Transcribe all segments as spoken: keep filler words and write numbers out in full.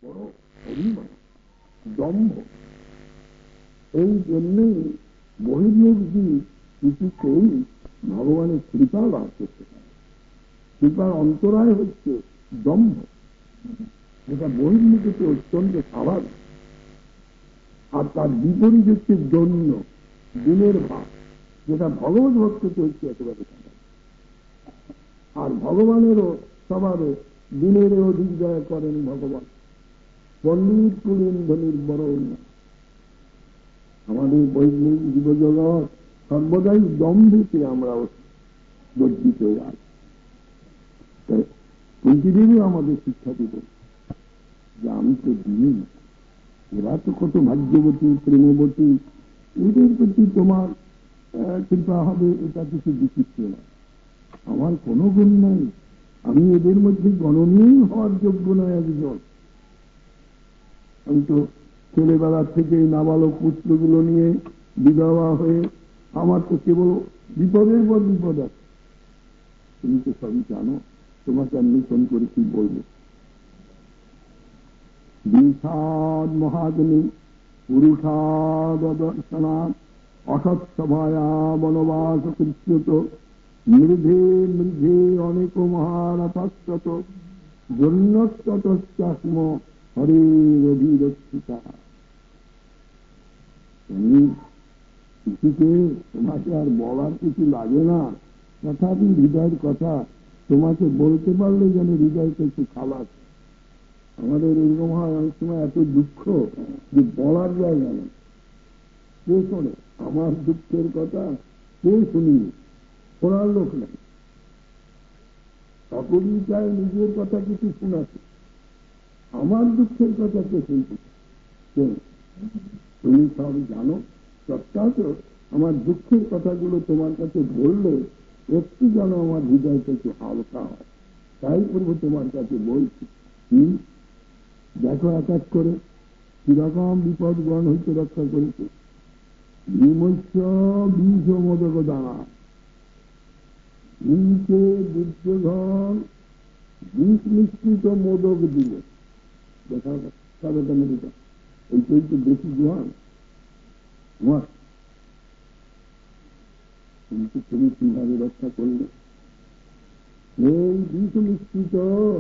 বড় অভিমান, দম্ভ। এই জন্যই বহির্মুখী কিছুতেই ভগবানের কৃপা লাভ করতে পারে। কৃপার অন্তরায় হচ্ছে দম্ভ, যেটা বহির্মুখীতে অত্যন্ত স্বাভাবিক। আর তার বিপরীত হচ্ছে জন্য গুণের ভাব, যেটা ভগবত ভক্তকে হচ্ছে একেবারে থাকে। আর ভগবানেরও স্বভাবে গুণের অধিক দয়া করেন ভগবান। পণ্ডিত কুলীন ধনির বড় উন্নয়ন। আমাদের বৈজ্ঞানিক জীবজগৎ সর্বদাই দম্ভেতে আমরা বর্জিত হয়ে আছি। কুন্তীদেবী আমাদের শিক্ষা দিবেন যে আমি তো দিই, এরা তো কত ভাগ্যবতী প্রেমবতী, এদের প্রতি তোমার কৃপা হবে, এটা কিছু বিচিত্র না। আমার কোনো গুণ নাই, আমি এদের মধ্যে গণনীয় হওয়ার যোগ্য নয় একজন। আমি তো ছেলেবেলার থেকে নাবালক পুত্রগুলো নিয়ে বিধবা হয়ে আমার তো কেবল বিপদের পর বিপদ আছে। তুমি তো সবই জানো, তোমাকে আমি নূতন করে কি বলবো। বিষাদ মহাজনী পুরুষাদ দর্শনাথ অসৎসভায়া বনবাস কৃষ্যত মৃধে মৃধে অনেক মহারথস্যত জন্যস্ম হরের অভিরক্ষিতা। তুমি কিছুকে তোমাকে আর বলার কিছু লাগে না, তথাপি হৃদয়ের কথা তোমাকে বলতে পারলে যেন হৃদয়কে একটু খালাস। আমাদের এরকম হয় অনেক সময় এত দুঃখ যে বলার জায়গা নেই। কে শোনে আমার দুঃখের কথা? কে শুনিনি, শোনার লোক নেই। সকলেই চায় নিজের কথা কিছু শোনাতে, আমার দুঃখের কথা কে শুনতে? তুমি সব জানো, সত্যাত আমার দুঃখের কথাগুলো তোমার কাছে বললে একটু যেন আমার হৃদয়টা একটু হালকা হয়, তাই করবো তোমার কাছে বলছি। হম দেখো এক এক করে কিরকম বিপদ গ্রহণ হইতে রক্ষা করেছে। বিমস্য বিষ মোদক দানা, বিষে দুর্যোধন বিষ মিশ্রিত মোদক দিলে। দেখা তাদেরটা মেডিটা এইটাই তো বেশি জোয়ান আমার। কিন্তু তুমি কিভাবে রক্ষা করলে? এই বিষ মিশ্রিত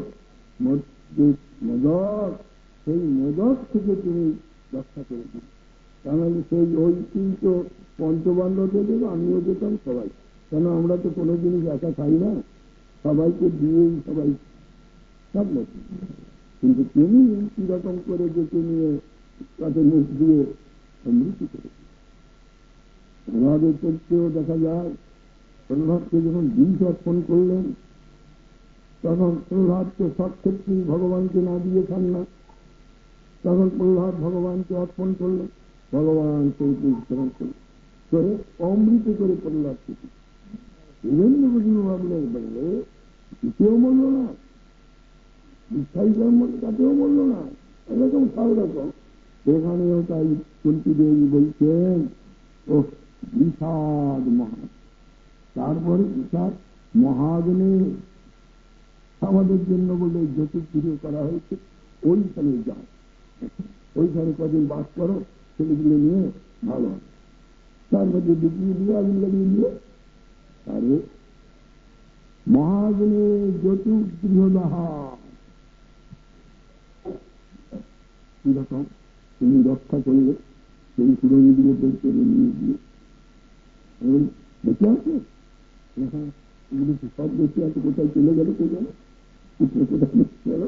মোদক, সেই মোদক থেকে তুমি রক্ষা করে দিল। তাহলে সেই ওই কিন্তু পঞ্চপাণ্ডব দেব, আমিও যেতাম সবাই। কেন আমরা তো কোনো জিনিস একা খাই না, সবাইকে দিয়েই সবাই সব নতুন। কিন্তু তুমি কিরকম করে যেতে নিয়ে তাতে মুখ দিয়ে সমৃদ্ধি করে। প্রহ্লাদের চরিত্রেও দেখা যায়, প্রহ্লাদকে যখন বিষ অর্পণ করলেন তখন প্রহ্লাদকে সব ক্ষেত্রেই ভগবানকে না দিয়ে খান না। তখন প্রহ্লাদ ভগবানকে অর্পণ করলেন, ভগবান সেই বিষ গ্রহণ করলেন করে অমৃত করে প্রহ্লাদ থেকে বিভিন্ন বিভিন্ন ভাবলেন বললে দ্বিতীয় মূল্য না, দীক্ষাই জন্ম তাতেও বলল না, এরকম সব রকম। সেখানেও তাই কুন্তীদেবী বলছেন ও বিষাদ মহা। তারপরে বিষাদ মহাজনে আমাদের জন্য বলে জ্যোতির্গৃহ করা হয়েছে, ওইখানে যাও, ওইখানে কদিন বাস করো, ছেলেগুলো নিয়ে ভালো হবে। তার মধ্যে বিক্রি দিয়ে আগুন লাগিয়ে দিয়ে তারে মহাজনে জ্যোতির্গৃহদাহা। কিরকম তুমি রক্ষা করলে সেই পুরোনো দিয়ে বের করে নিয়ে দিয়ে দেখে আছে, এগুলো সব দেখে আছে, কোথায় চলে গেল কে গেল, কোথায় গেল।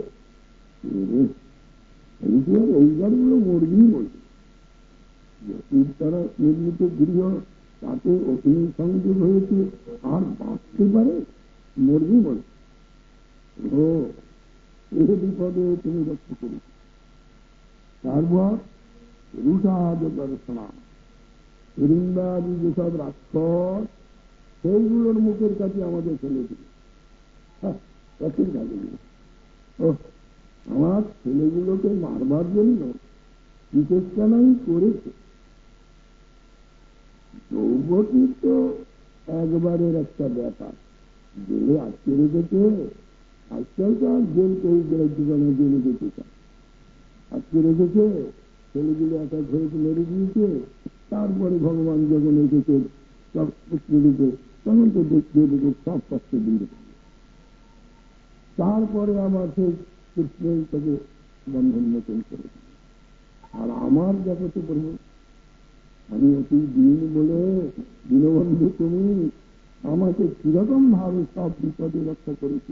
ওই গাড়িগুলো মরবেই মরবে। তারা নির্মিত গৃহ তাতে অগ্নি সংযোগ হয়েছে, আর বাঁচতে পারে, মরবেই মরবে। ও এই বিপদে তুমি রক্ষা করেছ। তারপর রুষাদ দর্শনা, হিড়িম্বাদি যেসব রাক্ষস সেইগুলোর মুখের কাছে আমাদের ফেলে দিল। কঠিন কাজে ও আমার ছেলেগুলোকে মারবার জন্য বিচেষ্টানাই করেছে। যৌবতী তো একবারের একটা ব্যাপার, জেলে আটকে রেখেছে। আজকাল তো আর জেল কেউ জীবনে জেলে যেতে চায়, আটকে রেখেছে, ছেলেগুলো একটা ঘরেতে মেরে দিয়েছে। তারপরে ভগবান যখন এসেছে সব পুত্ররূপে, তখন তো দেখিয়ে দেখে সব কষ্ট দিয়ে তারপরে আবার সেই কৃষ্ণই তাকে বন্ধন মোচন করেছে। আর আমার জগতে বলবো, আমি অতি দিন বলে দীনবন্ধু তুমি আমাকে কিরকম ভাবে সব বিপদে রক্ষা করেছি।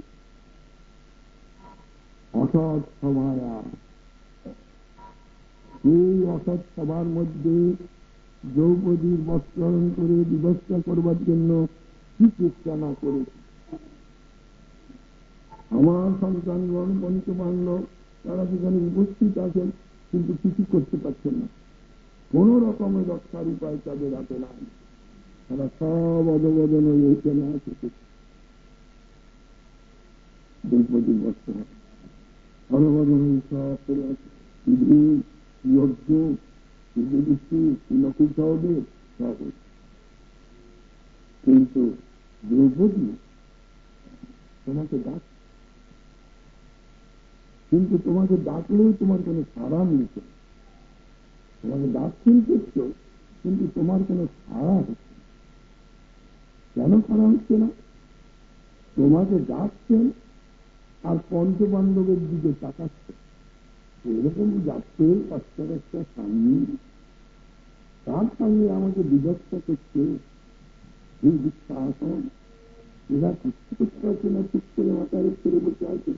অসৎ সভায়া, এই অসৎ সভার মধ্যে দ্রৌপদীর বস্ত্রহরণ করে বিবস্ত্রা করবার জন্য কি চেষ্টা না করেছি। আমার সন্তানগণ পঞ্চপাণ্ডব তারা সেখানে উপস্থিত আছেন, কিন্তু কিছু করতে পারছেন না। কোন রকমের রক্ষার উপায় তাদের হাতে নাই। তারা সব অবগদন এইখানে আছে। দ্রৌপদীর বস্ত্র অবগদন সব করে আছে। নকুল সহদেব সব, কিন্তু দ্রৌপদী তোমাকে ডাক, কিন্তু তোমাকে ডাকলেও তোমার কোনো সাড়া মিলছে না। তোমাকে ডাকছেন করছো, কিন্তু তোমার কোনো সাড়া হচ্ছে না। কেন সাড়া হচ্ছে না? তোমাকে ডাকছেন আর পঞ্চপাণ্ডবের দিকে তাকাচ্ছে। এরকম যাচ্ছে একটা একটা স্বামী, তার সঙ্গে আমাকে বিভক্ত করছে। এই বিশ্বাস এরা কিছু করতে পারছে না, ঠিক করে মাথার উপরে বসে আছে।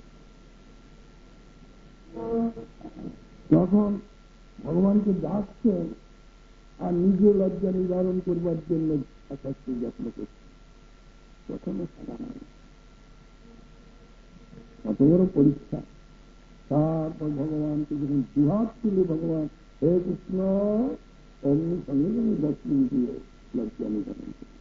তখন ভগবানকে ডাকছেন আর নিজে লজ্জা নিবারণ করবার জন্য আকাশকে যত্ন করছে। প্রথমে সারা নাই, কত বড় পরীক্ষা। তারপর ভগবানকে যখন দুহাত তুলে ভগবান হে কৃষ্ণ অমনি সঙ্গে সঙ্গে দর্শন দিয়ে লজ্জা নিবারণ করে।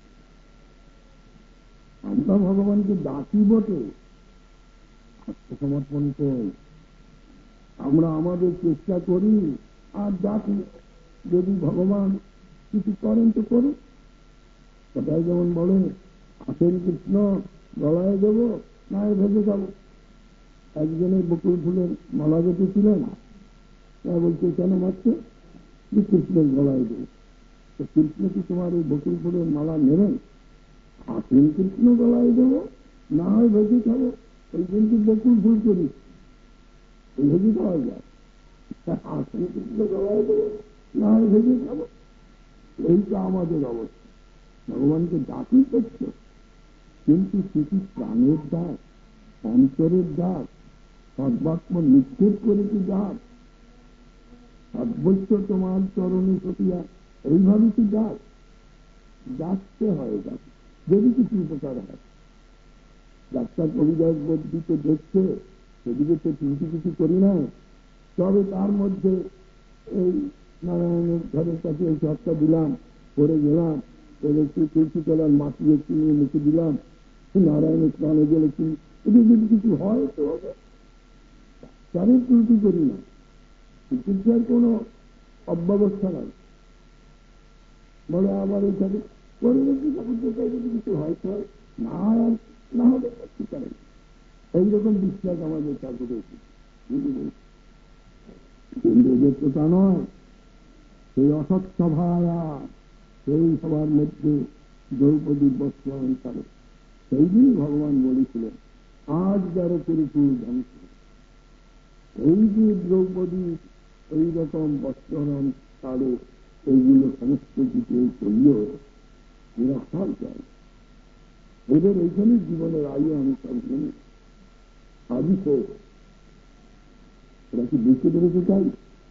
আমরা ভগবানকে ডাকি বটে, আত্মসমর্পণ করি, আমরা আমাদের চেষ্টা করি আর ডাকি। যদি ভগবান কিছু করেন তো করুন। কোথায় যেমন বলে আসেন কৃষ্ণ গলায় দেবো না ভেবে যাবো। একজনের বকুল ফুলের মালা বেঁধেছিলেন, তা বলছে কেন মারছে? কৃষ্ণের গলায় দেবো। তো কৃষ্ণ কি তোমার এই বকুল ফুলের মালা নেবেন? আসেন কৃষ্ণ গলায় দেবো না হয় ভেজে খাবো। ওই কিন্তু বকুল ফুল করি ভেজে খাওয়া যায়। আসেন কৃষ্ণ গলায় দেবো না হয় ভেজে খাবো। এইটা আমাদের অবস্থা। ভগবানকে ডাকি করছে, কিন্তু সেটি প্রাণের ডাক, অন্তরের ডাক, সর্বাত্ম নিক্ষেপ করে কি ডাক, সর্বোচ্চ তোমার চরণে সতিয়া এইভাবে কি ডাক। ডাকতে হয় ডাক, যদি কিছু উপকার হয়। ডাক্তার কবিরাজ বদ্যিতে দেখছে, সেদিকে তো চিন্তি কিছু করি না। তবে তার মধ্যে এই নারায়ণের ঘরের কাছে এই সবটা দিলাম, করে গেলাম, একটু তুলসী তলার মাটি একটু নিয়ে মুখে দিলাম, নারায়ণের স্নানে গেলেছি, এটি যদি কিছু হয় তো হবে। ডাক্তারের ত্রুটি করি না, চিকিৎসার কোনো অব্যবস্থা নাই। বলে আবার এইখানে করে রেখি যদি কিছু হয় তো না হয়, আর না হবে কি করেন। এইরকম বিশ্বাস আমাদের কাছে রয়েছে। কিন্তু এদের তো তা নয়। সেই অসৎ সভায়া, সেই সবার মধ্যে দ্রৌপদীর বস্ত্রহরণ করে। সেই দিনই ভগবান বলেছিলেন আজ যারো কুরুকুল ধ্বংস। এই যে দ্রৌপদী এইরকম বস্ত্রহরণ তাদের এইগুলো সমস্ত কিছু করল, এরা ফল চায়। এদের এইখানে জীবনের আয়ু আমি সব জানি আদি হোক। এরা কি বুঝতে পেরেছে? চাই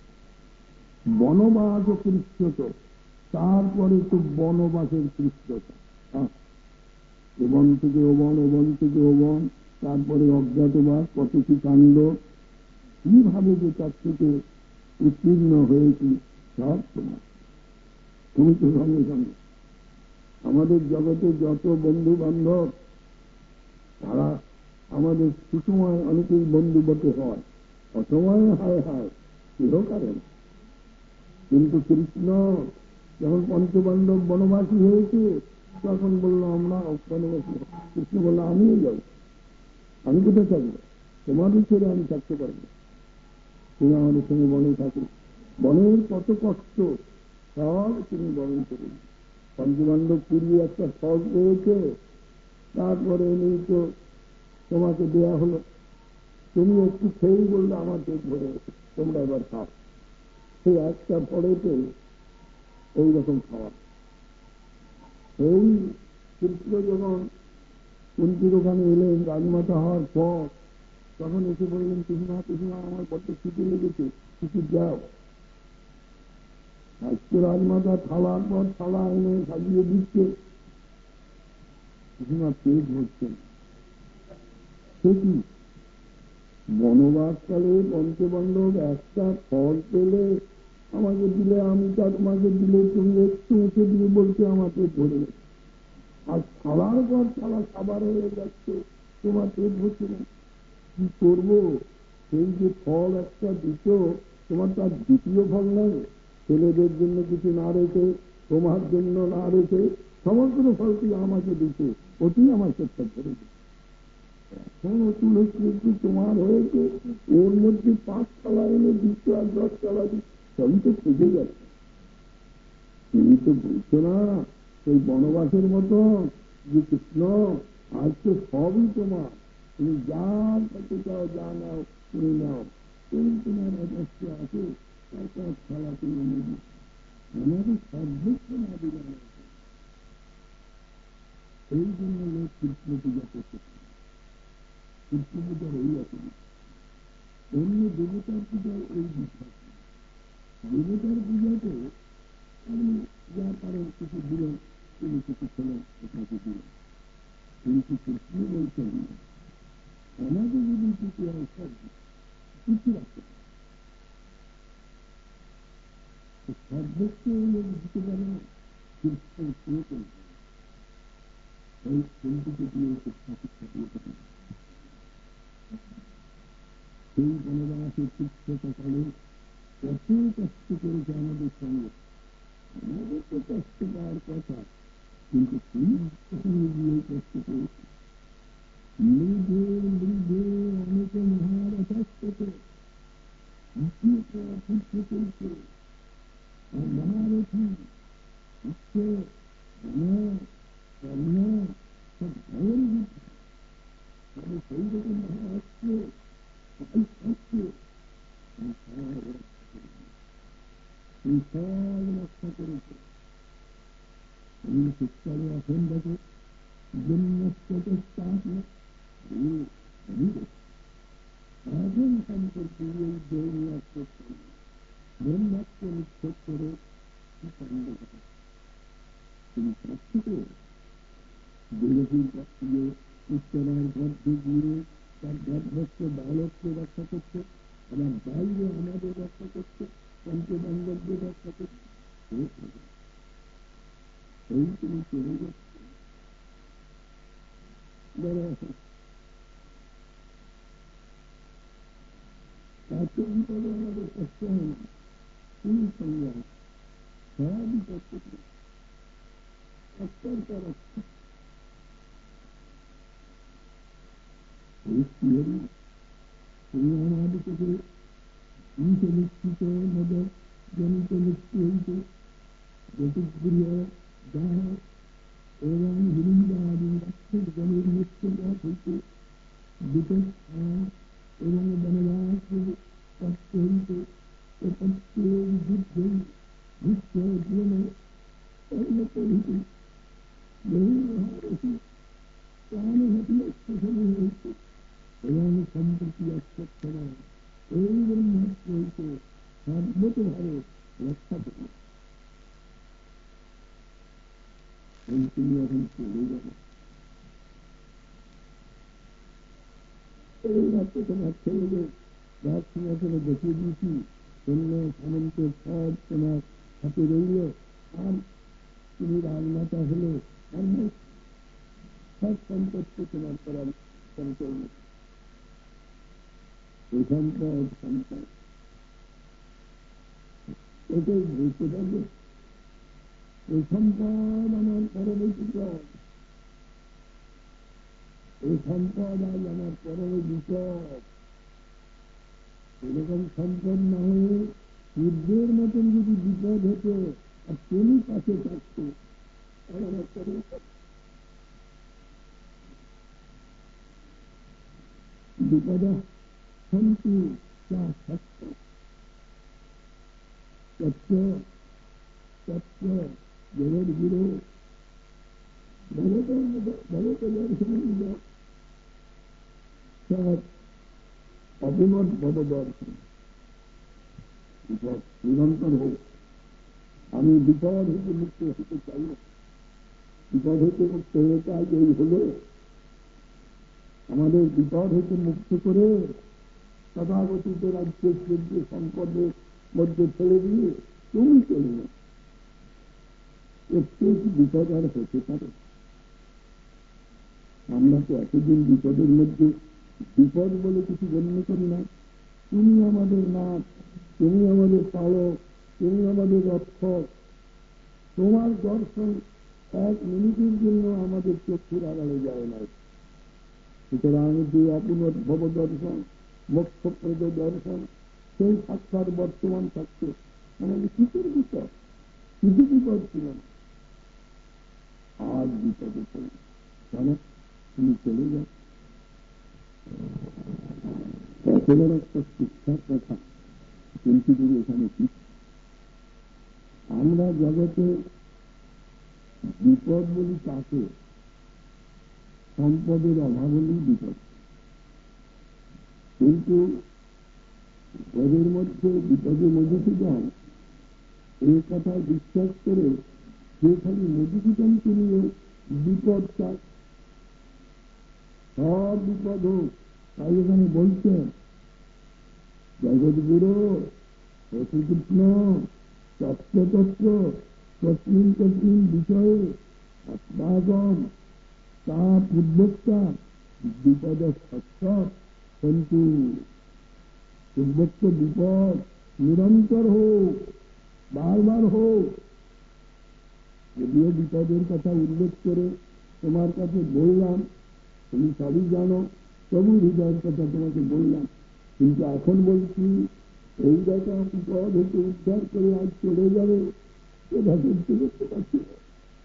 বনবাস ও কৃষ্ণত, তারপরে তো বনবাসের কৃষ্ণতা। ওবন থেকে ওবন, ওবন থেকে ওবন, তারপরে অজ্ঞাতবাস, কত কি কাণ্ড, কিভাবে যে তার থেকে উত্তীর্ণ হয়েছি সব তোমার। তুমি তো সঙ্গে সঙ্গে আমাদের জগতে যত বন্ধু বান্ধব, তারা আমাদের সুসময় অনেকেই বন্ধু বটে হয়, অসময় হায় হায় কেহ কারণ। কিন্তু কৃষ্ণ যখন পঞ্চপাণ্ডব বনবাসী হয়েছে, তখন বললো আমরা বনবাসী। কৃষ্ণ বললো আমিও যাই, আমি কোথায় থাকবো, তোমাদের ছেড়ে আমি থাকতে পারবো। তুমি আমাদের সঙ্গে বনে থাকো। বনের কত কষ্ট সব তুমি বরণ করুন। পঞ্চপাণ্ডব পুড়িয়ে একটা ফল রয়েছে, তারপরে এনেই তো তোমাকে দেয়া হলো, তুমি একটু খেয়েই বললে আমার পেট ভরে গেছে, তোমরা এবার খাও। সেই একটা ফলেতে এইরকম খাওয়া। এই কৃষ্ণ যখন কুন্তির ওখানে এলেন রাজমাতা হওয়ার পর, তখন এসে বললেন, পিসিমা পিসিমা আমার বড্ড খিদে লেগেছে, কিছু যাও। আজকে রাজমাতা থালার পর থালা এনে সাজিয়ে দিচ্ছে, পিসিমা পেট হচ্ছে না। সে কি বনবাসকালে পঞ্চপাণ্ডব একটা ফল পেলে আমাকে দিলে, আমি তা তোমাকে দিলে, তুমি একটু উঠে দিয়ে বলছে আমার পেট ভরে গেছে। আর থালার পর থালা খাবার হয়ে যাচ্ছে, তোমার পেট ভরছে না। কি করবো? সেই যে ফল একটা দিত, তোমার তার দ্বিতীয় ফল নেই, ছেলেদের জন্য কিছু না রেখে, তোমার জন্য না রেখে সমগ্র ফলটি আমাকে দিতে, ওটি আমার চেষ্টা করে দিত। এখন তুলসী তোমার হয়েছে, ওর মধ্যে পাঁচ তলা এনে দিচ্ছে আর দশ তলা দিচ্ছে, সবই তো খুঁজে যাচ্ছে। তুমি তো বলছো না সেই বনবাসের মতো যে কৃষ্ণ আজ তো সবই তোমার, তুমি যা করতে চাও যা নাও তুমি নাও, তুমি তোমার অবস্থ আছে তার খেলা তুমি নেবে, আমাদের সর্বোচ্চ না দিলে এই জন্য লোক কৃষ্ণ পূজা করতে পারে। কৃষ্ণ পূজার এই আছে, অন্য দেবতার পূজার এই বিশ্বাস। দেবতার পূজাতে আমি যা পারেন কিছু দিলেন, তিনি কিছু খেলেন, আপনাকে দিলেন, কিন্তু কৃষ্ণ বলছেন আমাদের যদি কিছু হয় সব কিছু রাখতে সর্বোচ্চ লোক দিতে পারে না, কৃষ্ণ শুরু করবে এই সেন্টিকে দিয়ে কৃষ্ণ শিক্ষা দিয়ে পারে। সেই বনবাসের শিক্ষককালে কত কষ্ট করেছে আমাদের সঙ্গে, আমাদের তো কষ্ট পাওয়ার কথা, কিন্তু তুমি সঙ্গে গিয়ে কষ্ট করেছে। মৃধে মৃধে অনেক মহারথে পুষ্প চলছে, আর মহারথী পুষ্প কর্ণ সব ভয়ের দিচ্ছে, তবে সেই রকম মহারাষ্ট্র সবাই থাকছে, সব রক্ষা করেছে। এই শিক্ষারে এখন দেখো এখন সম্পর্কে এই দৌড়াত্ম ব্রহ্মাত্ম নিক্ষেপ করে তিনি প্রত্যেকে বিরোধীর কাছ থেকে উত্তরার গর্ভে গিয়ে তার গর্ভস্থ বালককে রক্ষা করছে, আবার বাইরে আমাদের রক্ষা করছে, পঞ্চবান্ধবদের রক্ষা করছে। এই তিনি চলে যাচ্ছে, তাতে বিপদে আমাদের কষ্ট হয় না, তিনি সঙ্গে সবই করতে কষ্টের তারা তুমি আমাদের থেকে নিশ্চিত মদত জনিত মৃত্যু হইতে জ্যোতির্গৃহ দাহ এবং হিন্দুবাদী রাষ্ট্রের মৃত্যু হইতে বিপদ এবং বনবাস কষ্ট হইতে প্রত্যেক যুদ্ধে বিশ্ব জীবনে পরিণত হইতে বহু মহারথী প্রাণ ঘটিয়ে হইতে এবং সম্প্রতি অক্ষরা এই ব্রহ্মাত্ম হইতে সর্বতভাবে রক্ষা করে। তিনি এখন চলে যাবে, এই মাত্র তোমার ছেলেদের রাত সিংহাসনে দেখিয়ে দিয়েছি, অন্য সামন্তের সব তোমার হাতে রইল, আর তুমি রাজমাতা হলে সব সম্পত্তি তোমার করার সংকল্প, এই সম্পদ সম্পদ এটাই বলতে পারবে। এই সম্পদ আমার পরবর্তী বিপদ, এই সম্পদ আজ আমার পরবর্তী বিপদ। এরকম সম্পদ না হয়ে সূর্যের মতন যদি বিপদ হতো আর তুমি পাশে থাকতো, বিপদ সন্তু যা সত্য তত্ত্ব তত্ত্ব জগৎ গুরু ভগবত ভগবত দর্শন সব অপুনর ভব দর্শন। বিপদ নিরন্তর হোক, আমি বিপদ হইতে মুক্ত হতে চাই না। বিপদ হইতে মুক্ত হয়ে চাই, এই হলো আমাদের বিপদ হইতে মুক্ত করে তথাগতিত রাজ্যের সূর্য সম্পদের মধ্যে ছেড়ে দিয়ে তুমি চলে না। একটু বিপদ আর হতে পারে? আমরা তো এতদিন বিপদের মধ্যে বিপদ বলে কিছু গণ্য করি না। তুমি আমাদের নাথ, তুমি আমাদের পালক, তুমি আমাদের রক্ষক। তোমার দর্শন এক মিনিটের জন্য আমাদের চক্ষুর আড়ালে যায় না। সুতরাং যে অপুনর ভব দর্শন, মোক্ষপ্রদ দর্শন, সেই সাক্ষাৎ বর্তমান থাকছে আমাদের কিসের বিপদ? কিছু বিপদ ছিল না, আজ বিপদে চলে কেন? তুমি চলে যাও। এত বড় একটা শিক্ষার কথা, কিন্তু যদি এখানে কি আমরা জগতে বিপদ বলি তাকে সম্পদের অভাব হলেই বিপদ। কিন্তু বিপদের মধ্যে বিপদে মধুসূদন এই কথা বিশ্বাস করে যে খালি মধুসূদনকে নিয়ে বিপদ চায়, সব বিপদ হোক। তাই এখানে বলছেন জগৎগুরু শ্রীকৃষ্ণ তত্ত্বতত্ত্ব তস্মিন তস্মিন বিষয়ে अस्माकं তা পূর্বোক্তা বিপদ সত্য কিন্তু পূর্বোক্ত বিপদ নিরন্তর হোক, বারবার হোক। যদিও বিপদের কথা উল্লেখ করে তোমার কাছে বললাম, তুমি সবই জানো, তবু হৃদয়ের কথা তোমাকে বললাম। কিন্তু এখন বলছি এই দেখা বিপদ হতে উদ্ধার করে আজ চলে যাবে, সেটা করতে করতে পারছি না,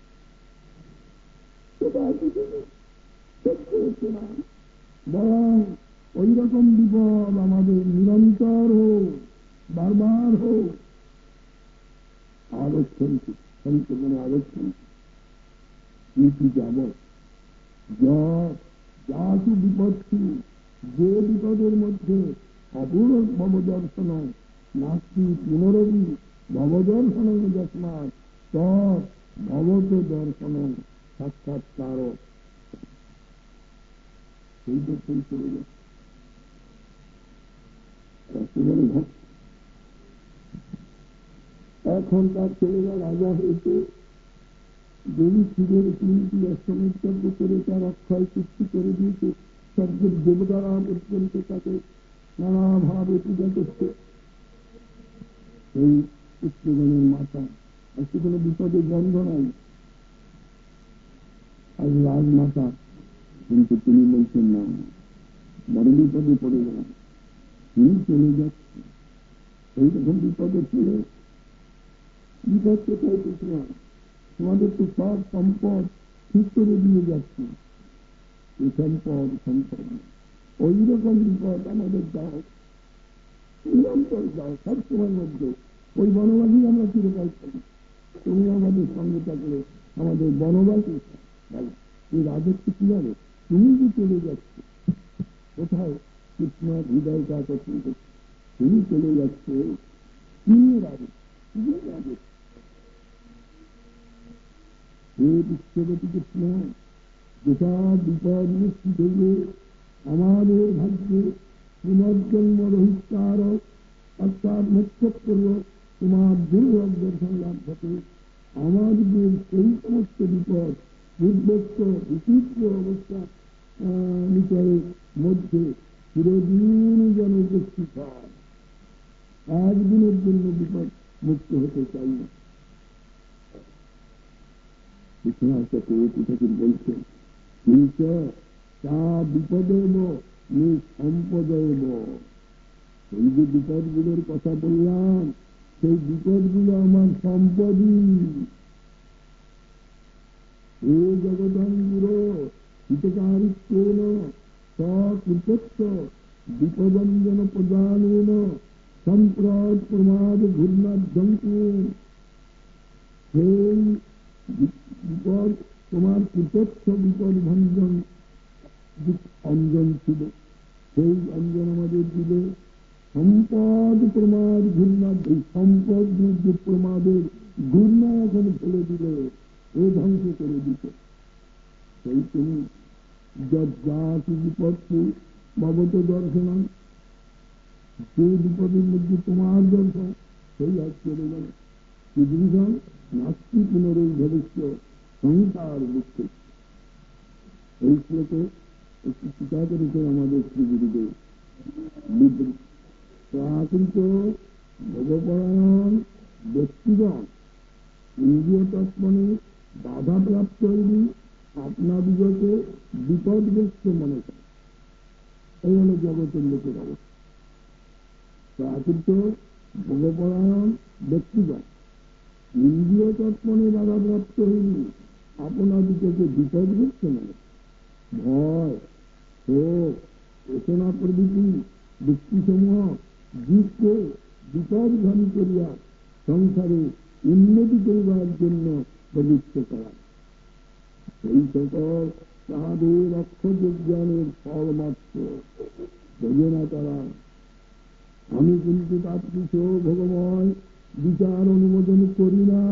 সেটা করতে হচ্ছে না। বরং ওই রকম বিপদ আমাদের নিরন্তর হোক, বারবার হোক। আরক্ষণ মানে আরক্ষণ কি যাব যাচু বিপত্তি, যে বিপদের মধ্যে অপূর্ব ভবদর্শন নাস্তি পুনরবি ভবদর্শন যস্মাৎ তৎ ভবত দর্শন সাক্ষাৎকার। সেই দর্শন চলে যাচ্ছে একেবারে ভক্ত। এখন তার ছেলেরা রাজা হয়েছে, দেবী শিবের তিনটি অষ্টমোচ্চার্য করে তার অক্ষয় চুক্তি করে দিয়েছে। স্বর্গের দেবতারা পর্যন্ত তাকে নানাভাবে পূজা করছে। এই পুষ্পগণের মাথা আজকে কোনো বিপদে গন্ধ নাই, আজ রাজমাতা। কিন্তু তিনি বলছেন না, বড় বিপদে পড়ে গেলাম, তিনি চলে যাচ্ছে। এই রকম বিপদে ছেলে বিপদ কোথায় বুঝলাম? তোমাদের তো সব সম্পদ ঠিক করে দিয়ে যাচ্ছে, এই সম্পদ সম্পদ ওই রকম বিপদ আমাদের দাও, নিরন্তর দাও সব সময়ের মধ্যে। ওই বনবাসী আমরা চিরকাল করি, তুমি আমাদের সঙ্গে থাকলে আমাদের বনবাসী এই রাজত্ব কি হবে? তুমি যে চলে যাচ্ছে কোথায়? কৃষ্ণ হৃদয় কাজ করতে তুমি চলে যাচ্ছে, তিনি রাজত্ব, তুমি রাজত্ব। হে বিশ্বপতি কৃষ্ণ, যেটা বিপদ নিশ্চিত হইলে আমাদের ভাগ্যে পুনর্জন্ম রহিতারক অর্থাৎ মোক্ষপূর্বক তোমার দুর্লভ দর্শন লাভ ঘটে। আমাদের সেই সমস্ত বিপদ পূর্বোক্ত বিচিত্র অবস্থা নিচয়ের মধ্যে চিরদিন যেন উপস্থিত হয়। একদিনের জন্য বিপদ মুক্ত হতে চাই না। বলছেন তা বিপদেব নিঃসম্পদেব। এই যে বিপদগুলোর কথা বললাম, সেই বিপদগুলো আমার সম্পদই। এ জগদাঙ্গুরো হিতকারিত্বেন সকৃতস্য বিপদঞ্জন প্রদানেন সম্প্রদ প্রমাদ ঘূর্ণাধ্যন্তু। সেই বিপদ তোমার কৃতস্য বিপদ ভঞ্জন অঞ্জন ছিল, সেই অঞ্জন আমাদের দিলে। সম্পদ প্রমাদ ঘূর্ণা, এই সম্পদ যে প্রমাদের ঘূর্ণা এখন ফেলে দিলে, ও ধ্বংস করে দিতে। সেই তুমি যজ্ঞাতি বিপদকে ভবত দর্শন, যে বিপদের মধ্যে তোমার দর্শন, সেই আজ চলে গেল। বিভীষণ নাস্তি পুনরই ভবিষ্য সংসার মুক্ত। এই শ্লোকে একটি টিকা করেছে আমাদের শ্রী গুরুদেব। প্রাকৃত ভোগপরায়ণ ব্যক্তিগণ ইন্দ্রিয় তৎপণে বাধাপ্রাপ্ত হইলে আপনাদিগকে বিপদগ্রস্ত মনে করে। এই হল জগতের লোকের অবস্থা। প্রাকৃত ভোগপরায়ণ ব্যক্তিগণ ইন্দ্রিয় তৎপণে বাধাপ্রাপ্ত হইলে আপনাদিগকে বিপদগ্রস্ত মনে করে। ভয়, শোক, চেতনা প্রভৃতি ব্যক্তিসমূহ জীবকে বিপদগামী করিয়া সংসারে উন্নতি করিবার জন্য প্রবৃত্ত করা। এই সকল তাহাদের অক্ষযোজ্ঞানের ফল মাত্র বোঝে না তারা। আমি কিন্তু তার কিছু ভোগময় বিচার অনুমোদন করি না।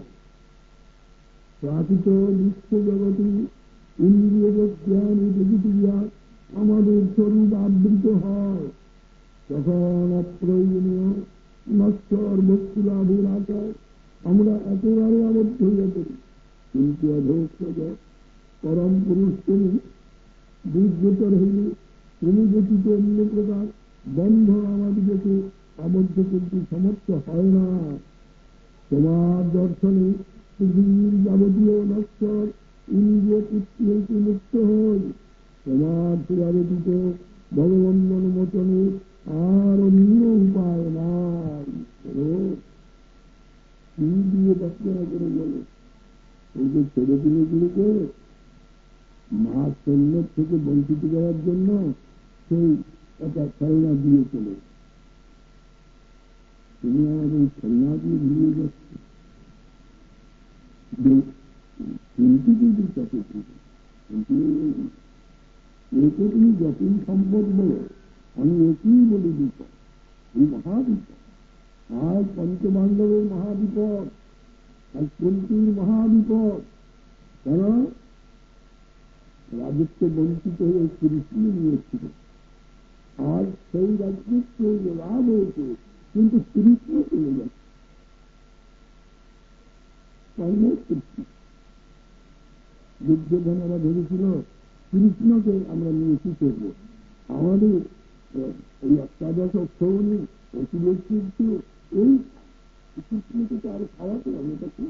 প্রাকৃত বিশ্ব জগতে ইন্দ্রিয় জ্ঞান প্রকৃতিয়া আমাদের স্বরূপ আবৃত হয়, তখন অপ্রয়োজনীয় নশ্বর বস্তু লাভের আশায় আমরা একেবারে আবদ্ধ হইয়া পড়ি। কিন্তু অধৈর্য পরম পুরুষ তুমি বুঝতর হইলে তুমি ব্যতীত অন্য প্রকার বন্ধ আমাদিগকে আবদ্ধ করতে সমর্থ হয় না। তোমার দর্শনে পৃথিবীর যাবতীয় নশ্বর ইন্দ্রিয় তৃপ্তি হইতে মুক্ত হই। তোমার সেবা ব্যতীত ভগবন্ধন মোচনে আর অন্য উপায় নাই। কি দিয়ে বাচ্চারা করে বলে, এই যে ছেলে পিলেগুলোকে মা সৈন্যের থেকে বঞ্চিত করার জন্য সেই একটা খেলনা দিয়ে চলে। তুমি আমাদের খেলনা দিয়ে ভুলিয়ে যাচ্ছে। কিন্তু কিন্তু তাকে কিন্তু একে তুমি যতই সম্পদ বলো, আমি একই বলি বিপদ। এই মহাবিপদ আজ পঞ্চবান্ধবের মহাবিপদ, আজ কল্পির মহাবিপদ। কেন? রাজত্ব বঞ্চিত হয়ে কৃষ্ণ নিয়েছিল। আর সেই রাজত্ব লাভ হয়েছে, কিন্তু কৃষ্ণ চলে যাচ্ছে। কৃষ্ণ দুর্যোধনেরা ভেবেছিল কৃষ্ণকে আমরা নিয়ে কি করবো, আমাদের এই অষ্টাদশ অক্ষৌণী অসুরের কীর্তি, এই কৃষ্ণকে তো আরো খাওয়াতে হবে। এটা কি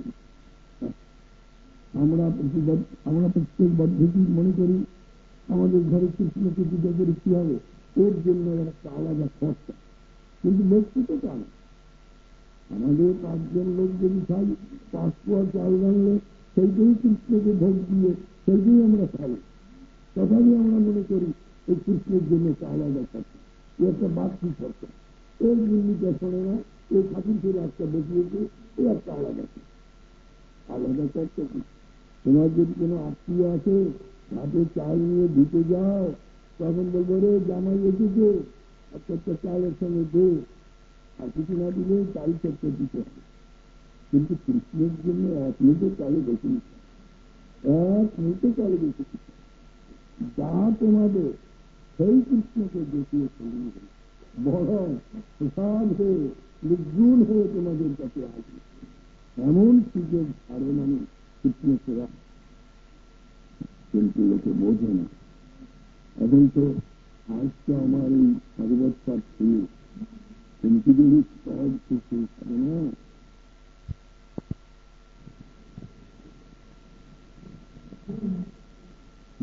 আমরা আমরা প্রত্যেক পদ্ধতি মনে করি আমাদের ঘরে কৃষ্ণকে পূজা করে কি হবে, ওর জন্য একটা আলাদা খরচা। কিন্তু বস্তুত তা না। আমাদের পাঁচজন লোক যদি খাই, পাঁচ পোয়া চাল রাখলে সেইটাই কৃষ্ণকে ভোগ দিয়ে সেইটাই আমরা খাই। তথাপি আমরা মনে করি এই কৃষ্ণের জন্য একটা আলাদা খরচা, এ একটা বাড়তি খরচা। এর জিনিসটা শোনে না, এই ঠাকুর করে একটা বসিয়েছে, এ একটা আলাদা আলাদা খরচা। তোমার যদি কোনো আত্মীয় আছে, হাতে চাল নিয়ে ঢুকে যাও, তখন বলবো রে জামাই এসেছে, একটা একটা চালের সঙ্গে দে, আর কিছু না দিলে চাল করতে দিতে হবে। কিন্তু কৃষ্ণের জন্য এক মুঠো চালে বেশি নিতে, এক মুঠো চালে বেশি দিতে। যা তোমাদের সেই কৃষ্ণকে দেখিয়ে চলিয়ে বড় প্রসাদ হয়ে নির্গুণ হয়ে তোমাদের কাছে আসবে, এমন সুযোগ ধারণ আমি কৃষ্ণ সেবা। কিন্তু লোকে বোঝে না। এখন তো আজকে আমার এই ভাগবত পাঠ শুনে কিন্তু যদি সহজ কিছু থাকে না,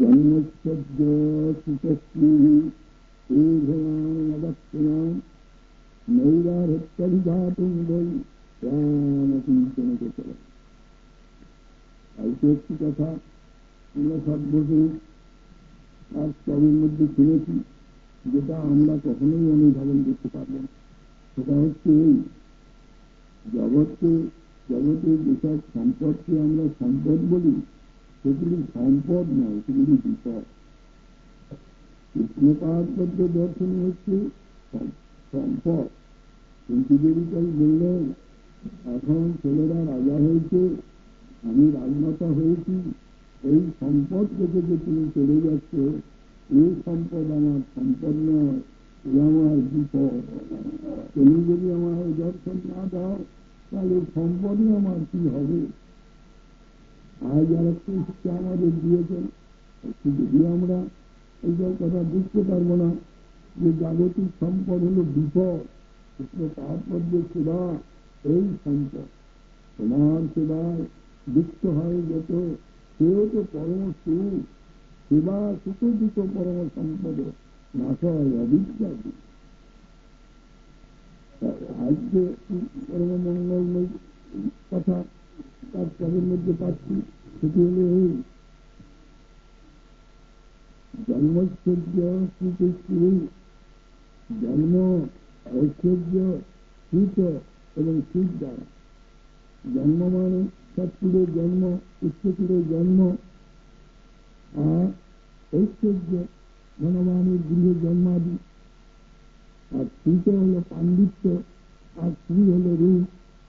জন্মোৎসর্গ সুতস্মৃ এই ভগবান দদাতুম বৈ প্রাণকীর্তনকে চলে। কালকে একটি কথা আমরা সব বসে আর সবের মধ্যে শুনেছি, যেটা আমরা কখনোই অনুধাবন করতে পারব না। সেটা হচ্ছে এই জগৎকে, জগতের যেসব সম্পদকে আমরা সম্পদ বলি, সেগুলি সম্পদ নয়, সেগুলি বিপদ। কৃষ্ণপাদ দর্শন হচ্ছে সম্পদ। কিন্তু যদি তাই বললেন, এখন ছেলেরা রাজা হয়েছে, আমি রাজমাতা হয়েছি, এই সম্পদ থেকে যে তুমি চলে যাচ্ছ, এই সম্পদ আমার সম্পদ নয়, এ আমার বিপদ। তুমি যদি আমার দর্শন না দাও, তাহলে সম্পদই আমার কি হবে? আজ আর একটু শিক্ষা আমাদের দিয়েছেন, একটু যদি আমরা এইসব কথা বুঝতে পারবো না যে জাগতিক সম্পদ হলো বিপদ, তাৎপর্য সেবা এই সম্পদ। তোমার সেবায় যুক্ত হয়ে যেত, সেও তো পরম সুখ। সেবা সুখদিত পরম সম্পদ নাশয় অবিদ্যাদি। আজকে পরম মঙ্গলময় কথা তার কাজের মধ্যে পাচ্ছি, সেটি হলো এই জন্মৈশ্বর্য শ্রীকৃষ্ণ। জন্ম, ঐশ্বর্য, শীত এবং শীত দ্বারা। জন্ম মানে সৎকুলের জন্ম, উচ্চকুলের জন্ম, আর ঐশ্বর্য ধনবানের গৃহে জন্মাদি, আর শীত হল পাণ্ডিত্য, আর শ্রী হল রূপ।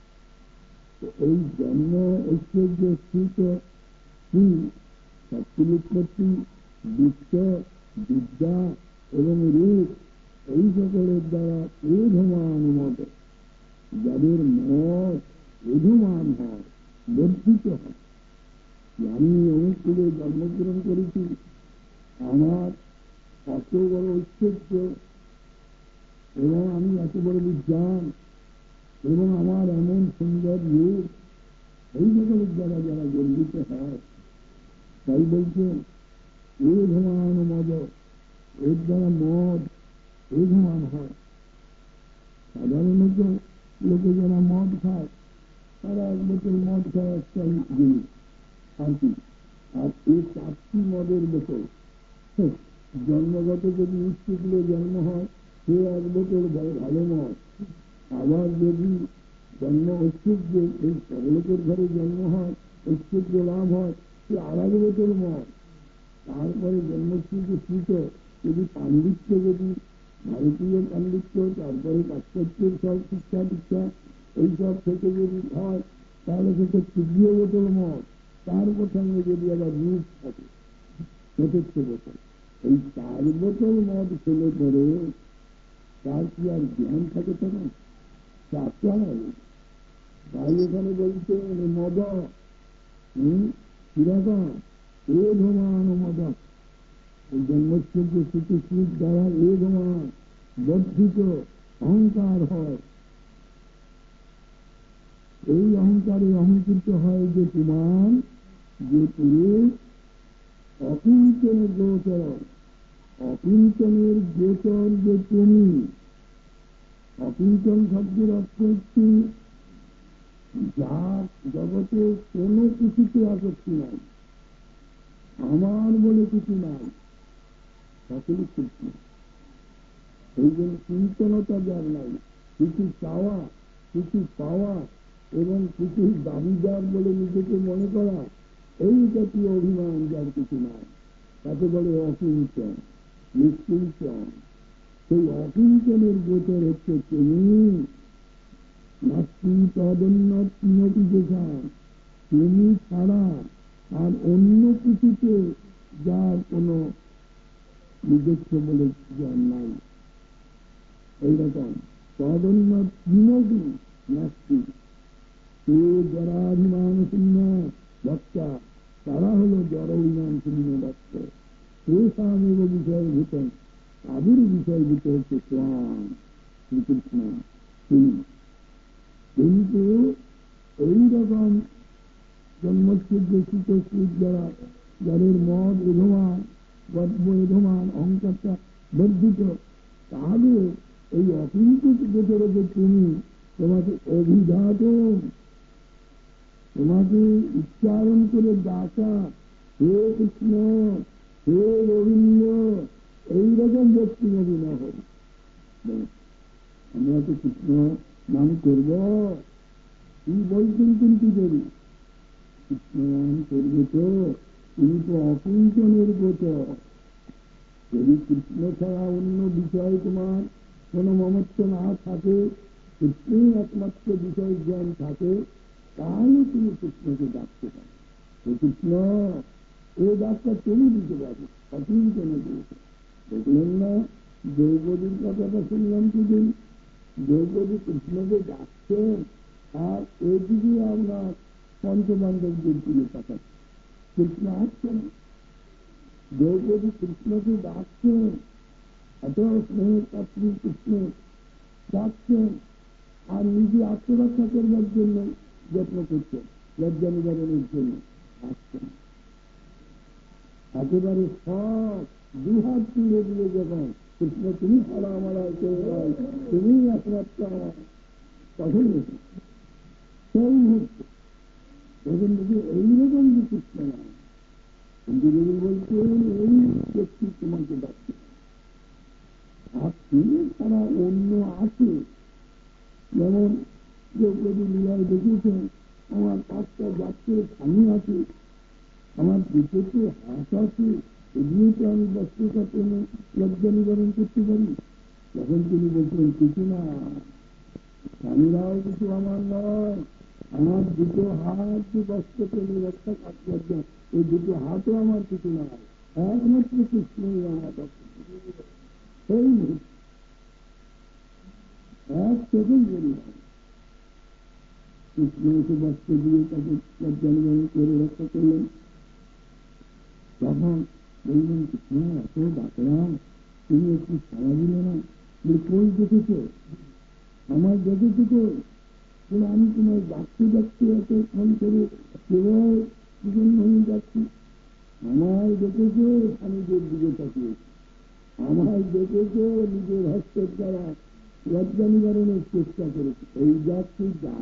এই জন্ম, ঐশ্বর্য, শীত, শ্রী, সৎকুল উৎপত্তি, বিশ্ব, বিদ্যা এবং রূপ, এই সকলের দ্বারা এধমান মত, যাদের মত এধমান হয়, বর্ধিত হয়। আমি অমুক করে জন্মগ্রহণ করেছি, আমার এত বড় ঐশ্বর্য, এবং আমি এত বড় বিজ্ঞান, এবং আমার এমন সুন্দর রূপ, এই সকলের দ্বারা যারা গর্বিত হয়, তাই বলছেন এ ধমান মদ, এর দ্বারা মদ এধমান হয়। সাধারণত লোকে যারা মদ খায়, তারা এক বোতল মদ খায় একটা জিনিস আর কি, আর এই চারটি মদের বোতল। জন্মগত যদি উচ্চকুলে জন্ম হয়, সে এক বোতল ভালো মদ। আবার যদি জন্ম ঐশ্বর্য, এই সবলোকের ঘরে জন্ম হয়, ঐশ্বর্য লাভ হয়, সে আর এক বোতল মদ। তারপরে জন্মস্থিত শীত, যদি পাণ্ডিত্য, যদি ভারতীয় পাণ্ডিত্য, তারপরে পাশ্চাত্যের সব শিক্ষা দীক্ষা এইসব থেকে যদি হয়, তাহলে সেটা তৃতীয় বোতল মদ। তার সঙ্গে যদি আবার রূপ থাকে, চতুর্থ বোতল। এই চার বোতল মদ খেলে পরে তার কি আর জ্ঞান থাকে? তখন চারটা হবে। তাই এখানে বলছে মদ, হম কিরকম এ ধমান মদ, জন্মস্থিত শ্রীকৃষ্ণের দ্বারা এ ধমান বর্ধিত অহংকার হয়। এই অহংকারে অহংকৃত হয় যে তোমার, যে পুরুষ অকিঞ্চনের গোচর, অকিঞ্চনের গোচর যে তুমি। অকিঞ্চন শব্দের অর্থ হচ্ছে যার জগতে কোনো কিছুতে আসক্তি নাই, আমার বলে কিছু নাই, সকলে কিছু। এই জন্য চিন্তনতা যার নাই, কিছু চাওয়া, কিছু পাওয়া এবং কিছু দাবিদার বলে নিজেকে মনে করা, এই জাতীয় অভিমান যার কিছু নাই, তাকে বলে অকিঞ্চন, নিশ্চিঞ্চন। সেই অকিঞ্চনের গোচর হচ্ছে তুমি। নাস্তি তদন্যতি যেখান, তুমি ছাড়া আর অন্য কিছুতে যার কোনো নিজস্ব বলে জ্ঞান নাই। এইরকম তদন্য তিনটি নাস্তি, সে জরাভিমান শূন্য ভক্তা, তারা হল জড় অভিমান শূন্য ভক্ত। সে স্বামীর বিষয় ভূতন, তাদের বিষয়ভূত হচ্ছে স্বাম শ্রীকৃষ্ণ তিনি। কিন্তু এইরকম জন্মচ্ছেদ শীতশ্রীর যারা, যাদের মদ এধমান, গর্ব এধমান, অহংকারটা বর্ধিত, তাহলে এই অকিঞ্চিত গোচরে যে তুমি, তোমাকে অভিঘাতন, তোমাকে উচ্চারণ করে ডাকা, হে কৃষ্ণ, হে গোবিন্দ, এইরকম ব্যক্তি যদি না হয়, আমরা তো কৃষ্ণ নাম করব, কি বলছেন কিন্তু যদি কৃষ্ণ নাম করবে তো তুমি তো অকিঞ্চনের গোচর। যদি কৃষ্ণ ছাড়া অন্য বিষয়ে তোমার কোন মমত্ব না থাকে, কৃষ্ণই একমাত্র বিষয় জ্ঞান থাকে, তাহলে তুমি কৃষ্ণকে ডাকতে পারো। কৃষ্ণ এই ডাকটা তুমি দিতে পারবে, অকিঞ্চনে দিয়েছে। দেখলেন না দ্রৌপদীর কথাটা শুনলাম কিছুদিন, দ্রৌপদী কৃষ্ণকে ডাকছেন আর এইদিকে আপনার পঞ্চপাণ্ডবদের দিকে তাকাচ্ছে, কৃষ্ণ আসছেন। দ্রৌপদী কৃষ্ণকে ডাকছেন, এত স্নেহের পাত্রী কৃষ্ণ ডাকছেন, আর নিজে আত্মরক্ষা করবার জন্য যত্ন করছেন, লজ্জা নিবারণের জন্য আসছেন। একেবারে সব দুহাত তুলে দিয়ে যখন কৃষ্ণ তুমি ছাড়া আমার তুমি একমাত্র আমার তখন সেই মুহূর্তে যখন দেখি এইরকম যে কৃষ্ণ নয়, কিন্তু যদি বলছেন এই ব্যক্তি তোমাকে ডাকছে, আর তুমি ছাড়া অন্য আছে। যেমন দ্রৌপদী লীলায় দেখেছেন, আমার পাঁচটা যাত্রীর স্বামী আছে, আমার দুটোতে হাত আছে, এগুলো তো আমি বস্তুটা প্রেমে লজ্জা নিবারণ করতে পারি। যখন তিনি বলছেন কিছু না, স্বামীরাও কিছু আমার নয়, আমার দুটো হাত যে বস্ত্র প্রেমে রক্ষা কাজ, এই দুটো হাতও আমার কিছু না, একমাত্র কৃষ্ণই আমার সেই মুহূর্তে এক সেকেন্ড বলি কৃষ্ণ এসে বস্ত্র দিয়ে তাকে লজ্জা নিবারণ করে রক্ষা করলেন। তখন বললেন কৃষ্ণ এত ডাকলাম, তুমি একটু সারা দিলে না, কই দেখেছ আমার দেখেছো তো, আমি তোমার ডাকতে ডাকতে এত ফোন করে কেবল জীবন হয়ে যাচ্ছি। আমায় দেখেছো স্বামীদের দিকে তাকিয়েছি, আমায় দেখেছো নিজের হস্তের দ্বারা লজ্জা নিবারণের চেষ্টা করেছে। এই যাচ্ছি যা,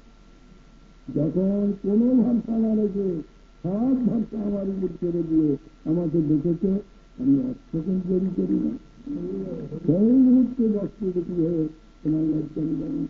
যখন কোনো ভরসা না রেখে সব ভরসা আমার উপর ছেড়ে দিয়ে আমাকে দেখেছ, আমি এক সেকেন্ড দেরি করি না, সেই মুহূর্তে বস্তুগতি হয়ে তোমার লজ্জা নিবারণ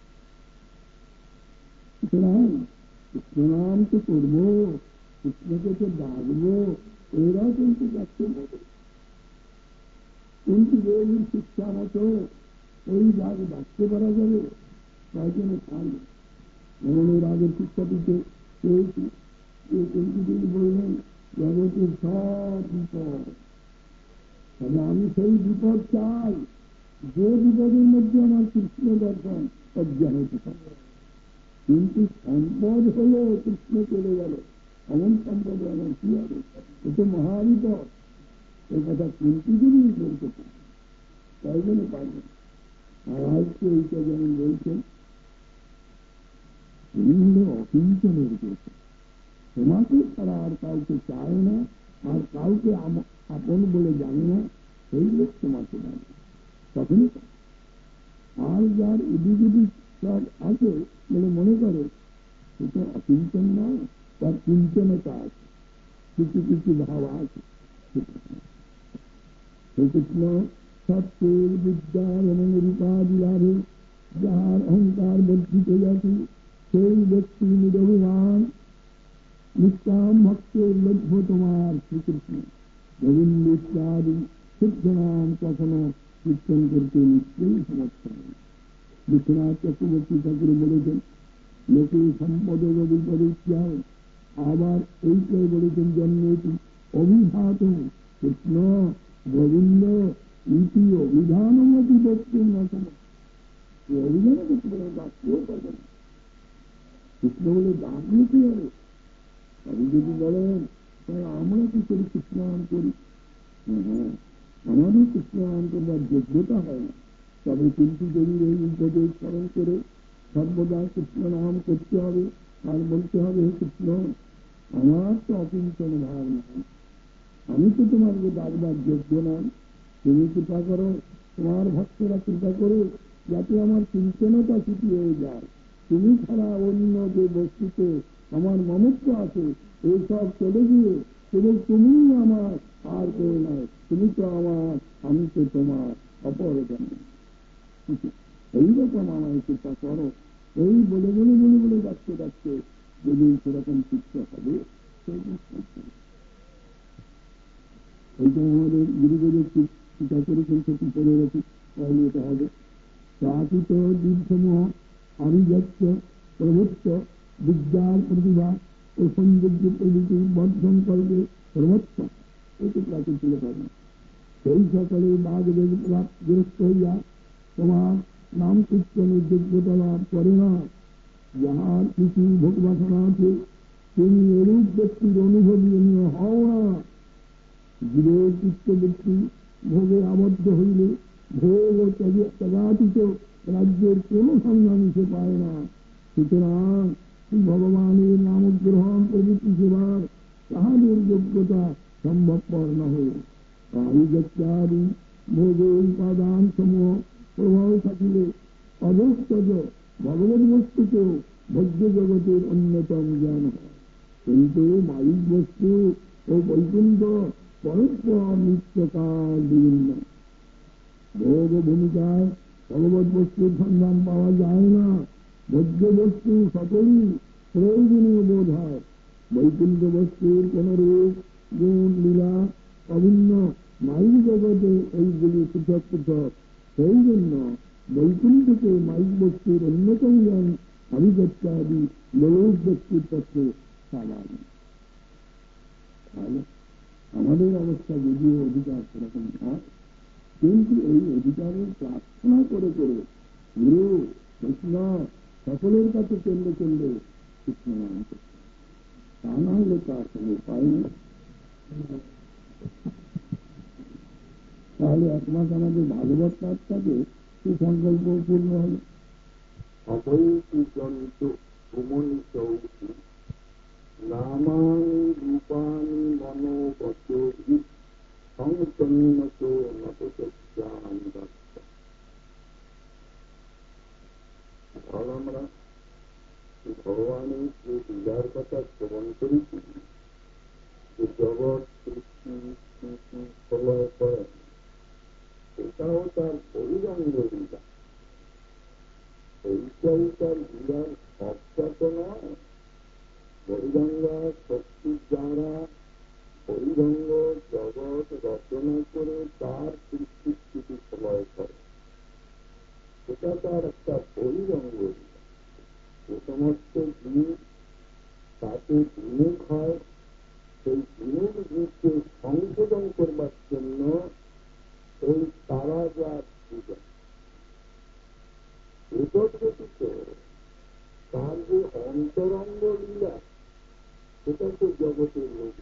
কৃষ্ণনাম তো করবো, কৃষ্ণকে তো ডাকবো, এরাও কিন্তু ডাকতে হবে। কিন্তু যোগীর শিক্ষা মতো ওই ডাক ডাকতে পারা যাবে, তাই জন্য পারি। যেমন ওর আগের শিক্ষা দিতে পেয়েছি, কিন্তু তিনি বললেন জগতের সব বিপদ, তবে আমি সেই বিপদ চাই যে বিপদের মধ্যে আমার কৃষ্ণ দর্শন অব্যাহত থাকে। কিন্তু সম্পদ হলো কৃষ্ণ চলে গেল, এমন সম্পদ আমার কি হবে, এ তো মহাবিপদ। এই কথা কিন্তু দিনই বলতে পারে, তাই জন্য পারবেন। আর আজকে এইটা যেমন বলছেন, তিনি হলে অকিঞ্চনের গেছে, তোমাকে ছাড়া আর কাউকে চায় না, আর কাউকে আপন বলে জানে না, সেই লোক তোমাকে জানে। তখনই আর যার এদিক সব আছে বলে মনে করে সেটা অকিঞ্চন নয়, তার কিঞ্চনতা আছে, কিছু কিছু ভাব আছে। শ্রীকৃষ্ণ সত্যের বিদ্যা এবং রূপাদি লাভে যাহার অহংকার বর্ধিত যাচ্ছে, সেই ব্যক্তি নিরভিমান নিষ্কাম ভক্তের লভ্য তোমার শ্রীকৃষ্ণ গোবিন্দ ইত্যাদি শুদ্ধ নাম কখনো কীর্তন করতে নিশ্চয়ই সমর্থ নেই। বিশ্বনাথ চক্রবর্তী ঠাকুর বলেছেন, লোকে সম্পদ বিপদে চায়, আবার এইটাই বলেছেন জন্মেটি অভিঘাত কৃষ্ণ গোবিন্দ ইতি অভিধানমতি ব্যক্তির নতুন অভিধানে করতে পারে, ডাকতেও পারবেন কৃষ্ণ বলে ডাক নিতে হবে। আপনি যদি বলেন তাই আমরা কি করি, কৃষ্ণ নাম করি, হ্যাঁ আমারও কৃষ্ণ নাম করবার যোগ্যতা হয় না, তবে কিন্তু যদি এই উপদেশ স্মরণ করে সর্বদা কৃষ্ণ নাম করতে হবে আর বলতে হবে, কৃষ্ণ আমার তো অকিঞ্চন ভাব নাই, আমি তো তোমার যে ডাকবার যোগ্য নয়, তুমি কৃপা করো, তোমার ভক্তরা কৃপা করো, যাতে আমার চিন্তনতা ছুটি হয়ে যায়। তুমি ছাড়া অন্য যে বস্তুতে আমার মমত্ব আছে এইসব চলে গিয়ে কেবল তুমিই আমার, আর কেউ নয়। তুমি তো আমার, আমি তো তোমার, অপর জন। এইরকম আমায় চিন্তা করো। এই বলে বলে বলে বলে যাচ্ছে যাচ্ছে যদি সেরকম চিত্ত হবে, এইটা আমাদের গুরুদেবের চিন্তা করেছেন, সেটি করে রেখে তাহলে এটা হবে। প্রাকৃত দীর্ঘমহ আভিজাত্য প্রভুত্ব বিদ্যার প্রতিভা ও সৌন্দর্য প্রভৃতি বর্ধন করবে প্রভুত্ব, এটি প্রাচীন ছিল পাবে। সেই সকলে বাঘ বিরক্ত হইয়া তোমার নাম কীর্তনের যোগ্যতা লাভ করে না। যাহার কিছু ভোগ বাসনা আছে তিনি এরূপ ব্যক্তির অনুভবনীয় হও না। জীবের চিত্ত ব্যক্তি ভোগে আবদ্ধ হইলে ভোগ ও ত্যাগাতীত রাজ্যের কোন সংগ্রামী সে পায় না। সুতরাং ভগবানের নাম গ্রহণ প্রভৃতি সেবার তাহাদের যোগ্যতা সম্ভবপর নহে। আভিজাত্যাদি ভোগের উপাদান সমূহ প্রভাব থাকিলে অবশ্যজ ভগবত বস্তুকেও ভোগ্য জগতের অন্যতম জ্ঞান হয়। কিন্তু মায়িক বস্তু ও বৈকুণ্ঠ পরস্পর নিত্যকাল বিভিন্ন। ভোগ ভূমিকায় ভগবত বস্তুর সন্ধান পাওয়া যায় না। ভোগ্য বস্তু সকলই প্রয়োজনীয় বোধ হয়। বৈকুণ্ঠ বস্তুর কোন রূপ গুণ লীলা অভিন্ন, মায়িক জগতে এইগুলি পৃথক পৃথক। সেই জন্য বৈকুণ্ঠকে মায়িক বস্তুর অন্যতম জ্ঞান আভিজাত্যাদি লোক ব্যক্তির পক্ষে স্বাভাবিক। আমাদের অবস্থা যদিও অধিকার সেরকম হয়, কিন্তু এই অধিকারের প্রার্থনা করে করে গুরু কৃষ্ণ সকলের কাছে চললে চললে কৃষ্ণ নাম করছে, তা না হলে তার সঙ্গে উপায় নেই। তাহলে একমাস আমাদের ভাগবত পাঠটাকে সুসংকল্প পূর্ণ হল। নামানি রূপানি মনোবচি সংসন্নত আমরা ভগবানের যে লীলার কথা শ্রবণ করেছি, যে জগৎ সৃষ্টি স্থিতি প্রলয় করেন, এটাও তার বহিরঙ্গ লীলা। এইটাই তার লীলার অর্থাৎ নয়। বহিরঙ্গা শক্তির দ্বারা বহিরঙ্গ জগৎ রচনা করে তার সৃষ্টি স্থিতি প্রলয় করে, এটা তার একটা বহিরঙ্গ লীলা। যে সমস্ত জীব তাতে বিমুখ হয়, সেই বিমুখ জীবকে সংশোধন করবার জন্য এই তারা যা পূজা এসব ব্যতীত তার যে অন্তরঙ্গ লীলা, সেটা তো জগতের লোক।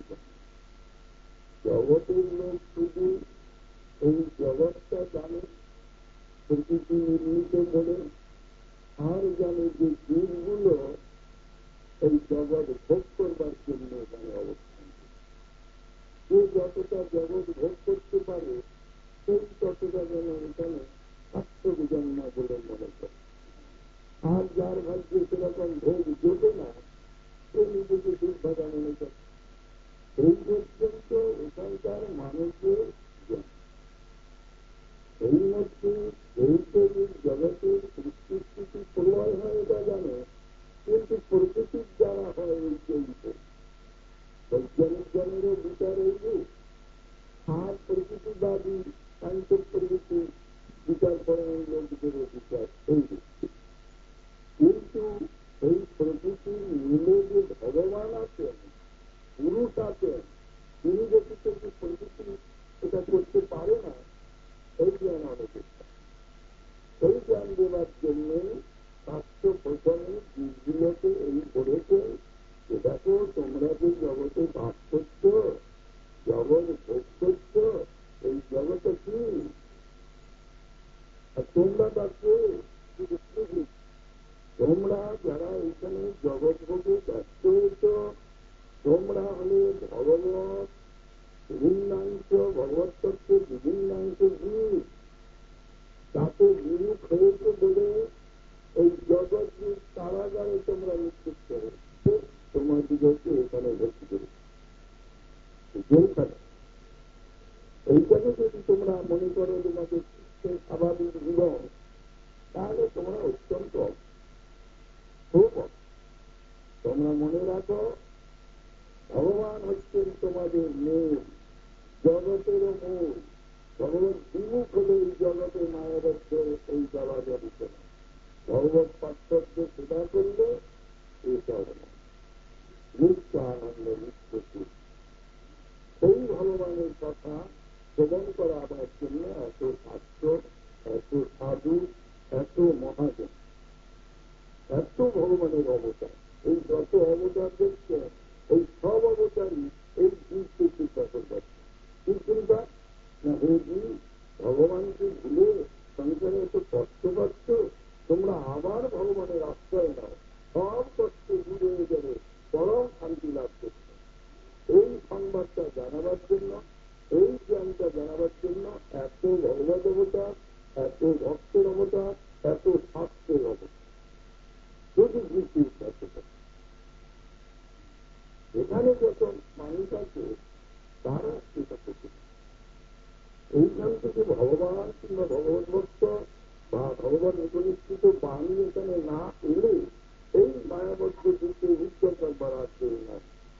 জগতের লোক শুধু এই জগৎটা জানে প্রকৃতি নির্মিত বলে, আর জানে যে জীবগুলো এই জগৎ ভোগ করবার জন্য এখানে অবস্থান। যে যতটা জগৎ ভোগ করতে পারে সেই ততটা যেন এখানে আত্মবিজন্মা বলে মনে করে। আর যার ভাগ্যে সেরকম ভোগ জোটে না, সে নিজেকে দুর্ভাগা মনে করে। এই পর্যন্ত এখানকার মানুষের এই মধ্যে এই তৈরির জগতের সৃষ্টি স্থিতি প্রলয় হয় এটা জানে, কিন্তু প্রকৃতির দ্বারা হয় এই চরিত। বৈজ্ঞানিক জনেরও বিচার এই রূপ, আর প্রকৃতিবাদী শান্ত প্রকৃতি বিচার করেন লোকদেরও বিচার এই রূপ। কিন্তু এই প্রকৃতির মূলে যে ভগবান আছেন, পুরুষ আছেন, তিনি ব্যতীত যে প্রকৃতি এটা করতে পারে না, এই জ্ঞান অনেকটা। এই জ্ঞান দেওয়ার জন্য শাস্ত্র প্রথমে জীবগুলোকে এই করেছে, এটাকে তোমরা যে জগতে বাস করছ, জগৎ ভোগ করছ, এই জগতে কি তোমরা তাকে তোমরা যারা এখানে জগৎ ভোগে ব্যস্ত হয়েছ, তোমরা হলে ভগবত বিভিন্নাংশ, ভগবত তত্ত্বের বিভিন্নাংশ জীব। তাকে বিমুখ হয়েছে বলে এই জগৎ কারাগারে তোমরা নিশ্চিত করে তোমার দিকে এখানে ভর্তি করে যেখানে এইটাকে যদি তোমরা মনে করো তোমাদের স্বাভাবিক জীবন, তাহলে তোমরা অত্যন্ত খুব তোমরা মনে রাখো ভগবান হচ্ছেন তোমাদের মূল, জগতেরও মূল। ভগবত বিমুখ হলে এই জগতে মায়াবদ্ধ এই জগতে দিতে না। ভগবত পার্থক্য সেটা করলে এইসব না নিত্য আনন্দ নিত্য সুখ। সেই ভগবানের কথা শ্রবণ করা আমার জন্য এত শাস্ত্র, এত সাধু, এত মহাজন, এত ভগবানের অবতার। এই যত অবতার দেখছেন এই সব অবতারই এই জীবকে চিন্তা করবার কি চিন্তা না, হে জীব ভগবানকে ভুলে সংসারে এত কষ্ট পাচ্ছ, তোমরা আবার ভগবানের আশ্রয় নাও, সব কষ্ট দূর হয়ে যাবে, পরম শান্তি লাভ করছে। এই সংবাদটা জানাবার জন্য, এই জ্ঞানটা জানাবার জন্য এত ভগবত অবতার, এত ভক্তের অবতার, এত শাস্ত্রের অবতার। যদি বৃষ্টির কাছে এখানে যখন মানুষ আছে তারা সেটা করতে, এইখান থেকে ভগবান কিংবা ভগবত ভক্ত বা ভগবান উপনিষ্ঠিত বাণী এখানে না এলে এই মায়াবদ্ধ দিকে উত্তর করবার আসবে না।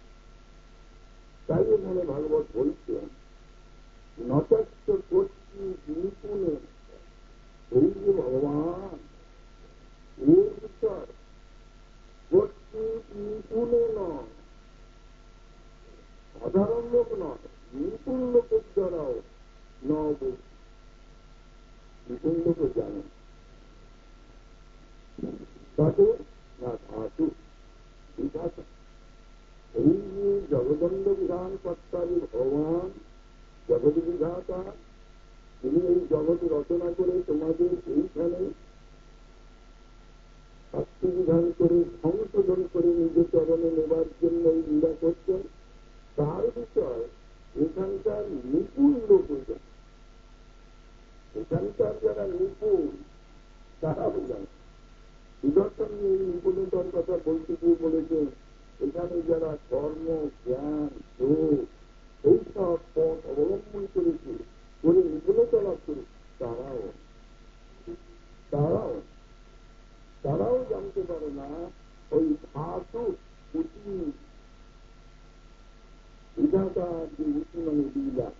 তাই এখানে ভাগবত বলছেন নচাচ্য করছি নিপুণে, এই যে ভগবান এর বিচার করছি নিপুণে নয়, সাধারণ লোক নয়, নিপুণ লোকের দ্বারাও ন নিপুণ লোক জানেন তাকে না ধাতু বিধাতা। এই যে জগদণ্ড বিধান কর্তারি ভগবান জগৎ বিধাতা, তিনি এই জগৎ রচনা করে তোমাদের এইখানে শাস্তি বিধান করে সংশোধন করে নিজের চরণে নেবার জন্য লীলা করছেন। তার বিষয় এখানকার নিপুণ লোক হয়ে, এখানকার যারা নিপুণ তারা বোঝান। সুদর্শন এই নিপুণতার কথা বলতে গিয়ে বলেছেন এখানে যারা কর্ম, জ্ঞান, যোগ এইসব পথ অবলম্বন করেছে, করে নিপুণতা লাভ করে, তারাও তারাও তারাও জানতে পারে না ওই ধাতু উঁচি বিধাতা যে উঁচু মানে লীলা,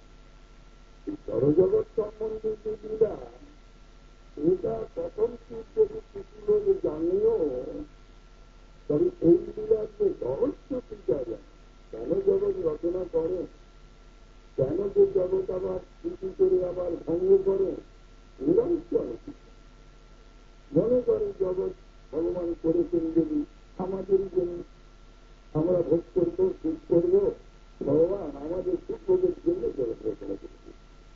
জড়জগৎ সম্বন্ধে যে লীলা, এটা প্রথম যদি কিছু জানিও, তবে এই লীলার যে রহস্য শিখা যায়, কেন জগৎ রচনা করে, কেন যে জগৎ আবার সৃষ্টি করে আবার ভঙ্গ করে, রহস্য অনেক মনে করে জগৎ ভগবান করেছেন যদি আমাদেরই জন্য, আমরা ভোগ করবো, সুখ করবো, ভগবান আমাদের সুখ ভোগের জন্য জগৎ রচনা করেছে।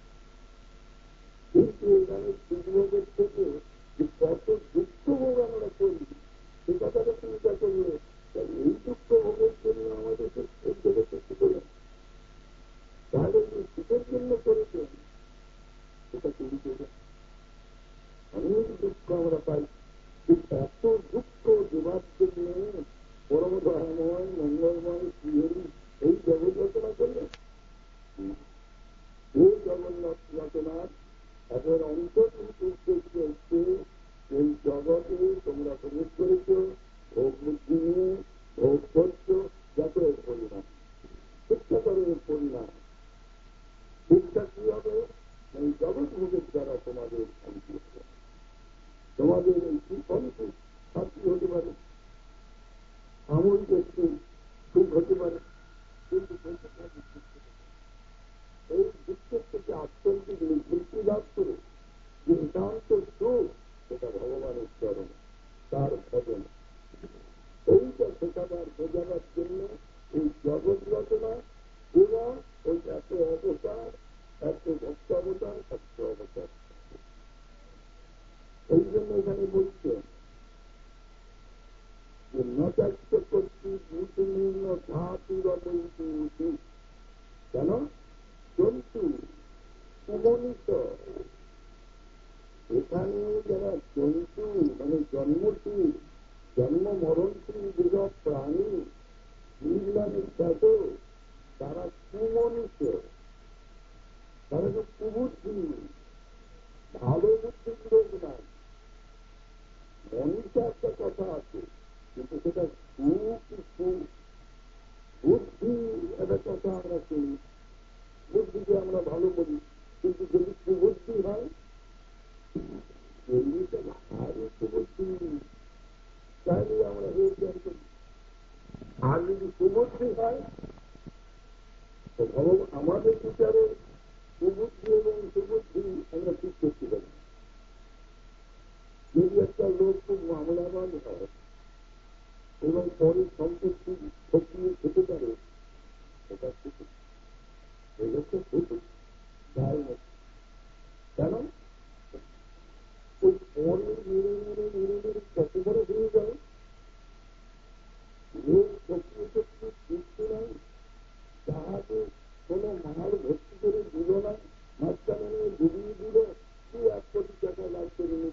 কিন্তু এখানে সুখ ভোগের থেকে যে কত দুঃখ ভোগ আমরা করি সে কথাটা চিন্তা করলে এই দুঃখ ভোগের জন্য আমাদের জগৎ সৃষ্টি করে, তাহলে যে সুখের জন্য করেছেন সেটা তৈরি করে অনেক দুঃখ আমরা পাই। এত দুঃখ দেবার জন্য পরম দয়াময় মঙ্গলময় শ্রীহরি এই জগৎ রচনা করলেন। এই জগন্নাথ রচনার এখন অন্তর্ভুক্ত উদ্দেশ্য হচ্ছে এই জগতে তোমরা প্রবেশ করেছ, ভোগ বুদ্ধি নিয়ে ভোগ করছ, যাতে এর পরিণাম শিক্ষা করে। এর পরিণাম শিক্ষা কি হবে? এই জগৎ ভোগের দ্বারা তোমাদের শান্তি হবে, তোমাদের এই সুশান্তি শান্তি হতে পারে, সাময়িক একটু সুখ হতে পারে, কিন্তু এই দুঃখের থেকে আত্যন্তিক নিবৃত্তি লাভ করে যে একান্ত সুখ, সেটা ভগবানের চরণ, তার ভজন। এইটা শেখাবার বোঝাবার জন্য এই জগৎ রচনা এবং ওই এত অবতার, এত ভক্ত অবতার, ভক্ত অবতার। এই জন্য এখানে বলছেন যে নচাচ্য করছি দুর্নীর্ণ ধাতুর অবৈধি, কেন জন্তু উপনীত এখানে যারা জন্তু মানে জন্মশীল জন্ম মরণশীল যেসব প্রাণী নির্মাণের খ্যাত তারা কুমনুষ্য, তারা তো কুবুদ্ধি, ভালো বুদ্ধি লোক নাই। মনীষা একটা কথা আছে, কিন্তু সেটা বুদ্ধি একটা কথা আমরা শুনি, বুদ্ধিকে আমরা ভালো বলি, কিন্তু যদি কুবুদ্ধি হয় তাহলে আমরা হয়ে আর যদি কুবুদ্ধি হয় তো ভগবান আমাদের বিচারে কুবুদ্ধি এবং সুবুদ্ধি আমরা ঠিক করতে পারি। যদি একটা লোক খুব মামলাবান হয় এবং পরে সম্পত্তি সক্রিয় খেতে পারে, এটা ঠিক এই লোকটা ঠিক যায় না। কেন ওই পরে মেরে মেরে মেরে মেরে কত বড় হয়ে যায়, লোক সক্রিয় শক্তি বুঝতে নাই, যাহাকে কোনো মাল ভর্তি করে দিল না, মাঝখানে নিয়ে ডুবিয়ে দিল, কি এক কোটি টাকা লাভ করে নিল।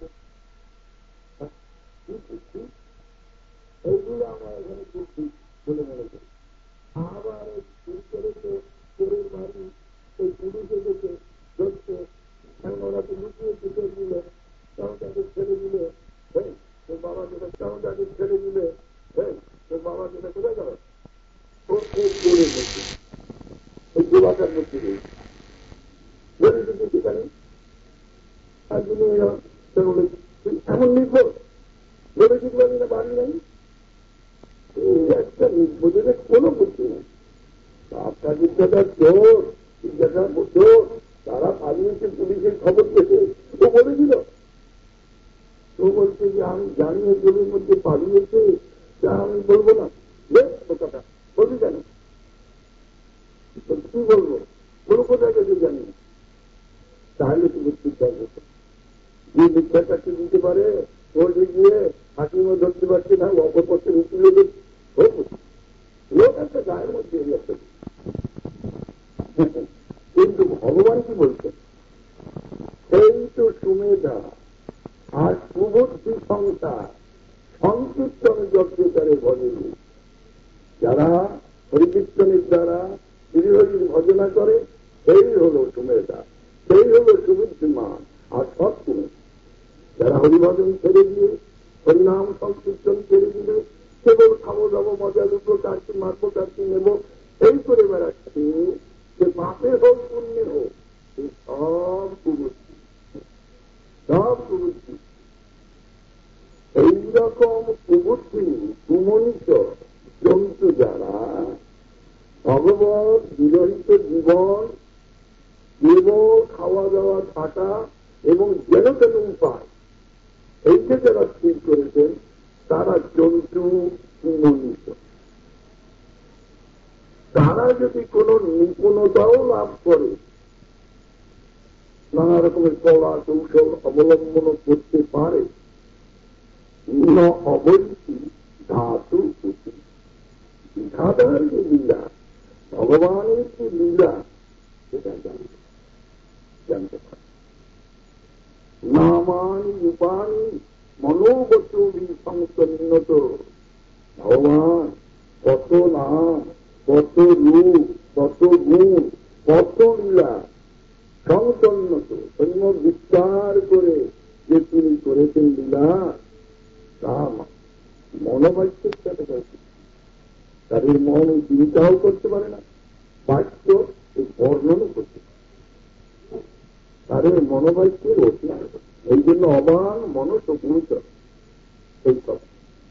এইগুলো আমার এখানে করছি বলে মনে করি। আবার শুরু করেছে চোরের বাড়ি ওই পুলিশে গেছে ধরছে, এখন ওরা তো লুকিয়ে চুকে দিলে, কারণ তাকে ছেড়ে দিলে, হ্যাঁ তোর বাবা যেটা কারণ তাকে ছেড়ে দিলে, হ্যাঁ তোর বাবা যেটা কোথায় গেল, ওর এই চোরের মধ্যে ওই গোলাটার মধ্যে রয়েছে ধরে দিতে সেখানে। আর তুমি এমন নির্ভর ধরে দিতে পারি না, বাড়ি নাই, একটা নির্বোধের কোনো বুদ্ধি নেই। আপনার জিজ্ঞাসার চোর জিজ্ঞাসার চোর তারা পালিয়েছে, পুলিশের খবর পেয়েছে, ও বলেছিল, ও বলছে যে আমি জানি এগুলোর মধ্যে পালিয়েছে, তা আমি বলবো না। ও কথা বলবি কেন, কি বলবো, বলো কোথায় গেছে জানি না। তাহলে তুমি চিন্তা করছো যে মিথ্যাটাকে দিতে পারে, ওর গিয়ে হাকিমও ধরতে পারছে না, অপরপক্ষে উকিলে লোক একটা গায়ের মধ্যে একটা। কিন্তু ভগবান কি বলছেন, সেই তো সুমেধা আর সুবুদ্ধি সংসার সংকীর্তন যজ্ঞতারে ভজন, যারা হরিকীর্তনের দ্বারা শ্রীহরির ভজনা করে সেই হল সুমেধা, সেই হল সুবুদ্ধিমান আর সৎপুরুষ। যারা হরিভজন ছেড়ে দিয়ে হরিনাম সংকীর্তন ছেড়ে দিলে কেবল খাবো দাবো মজা লুটো কাটছি মারবো কাটছি নেব এই করে বেড়াচ্ছে, যে পাপে হোক পুণ্যে হোক এই সব কুবুদ্ধি, সব কুবুদ্ধি। এইরকম কুবুদ্ধি কুমনীষ জন্তু যারা ভগবত বিরহিত জীবন কেবল খাওয়া দাওয়া থাকা এবং যেন তেন উপায় এইটা যারা স্থির করেছেন তারা জন্তু কুমনীষ। তারা যদি কোন নিপুণতাও লাভ করে, নানা রকমের কলা কৌশল অবলম্বন করতে পারে, ন অবৈধি ধাতু বিধাতার যে লীলা, ভগবানের যে লীলা সেটা জানতে জানতে পারে। নামানি রূপানি মনোবচী সংসন্নত, ভগবান কত নাম, কত রূপ, কত গুণ, কত লীলা সংসন্নত বিস্তার করে যে তিনি করেছেন লীলা, তা মনোবাক্যের সাথে করেছে। তাদের মন চিন্তাও করতে পারে না, বাক্য বর্ণনও করতে পারে, তাদের মনোবাক্যের অতীত। এই জন্য অবান মনসপুরুষ এই কথা।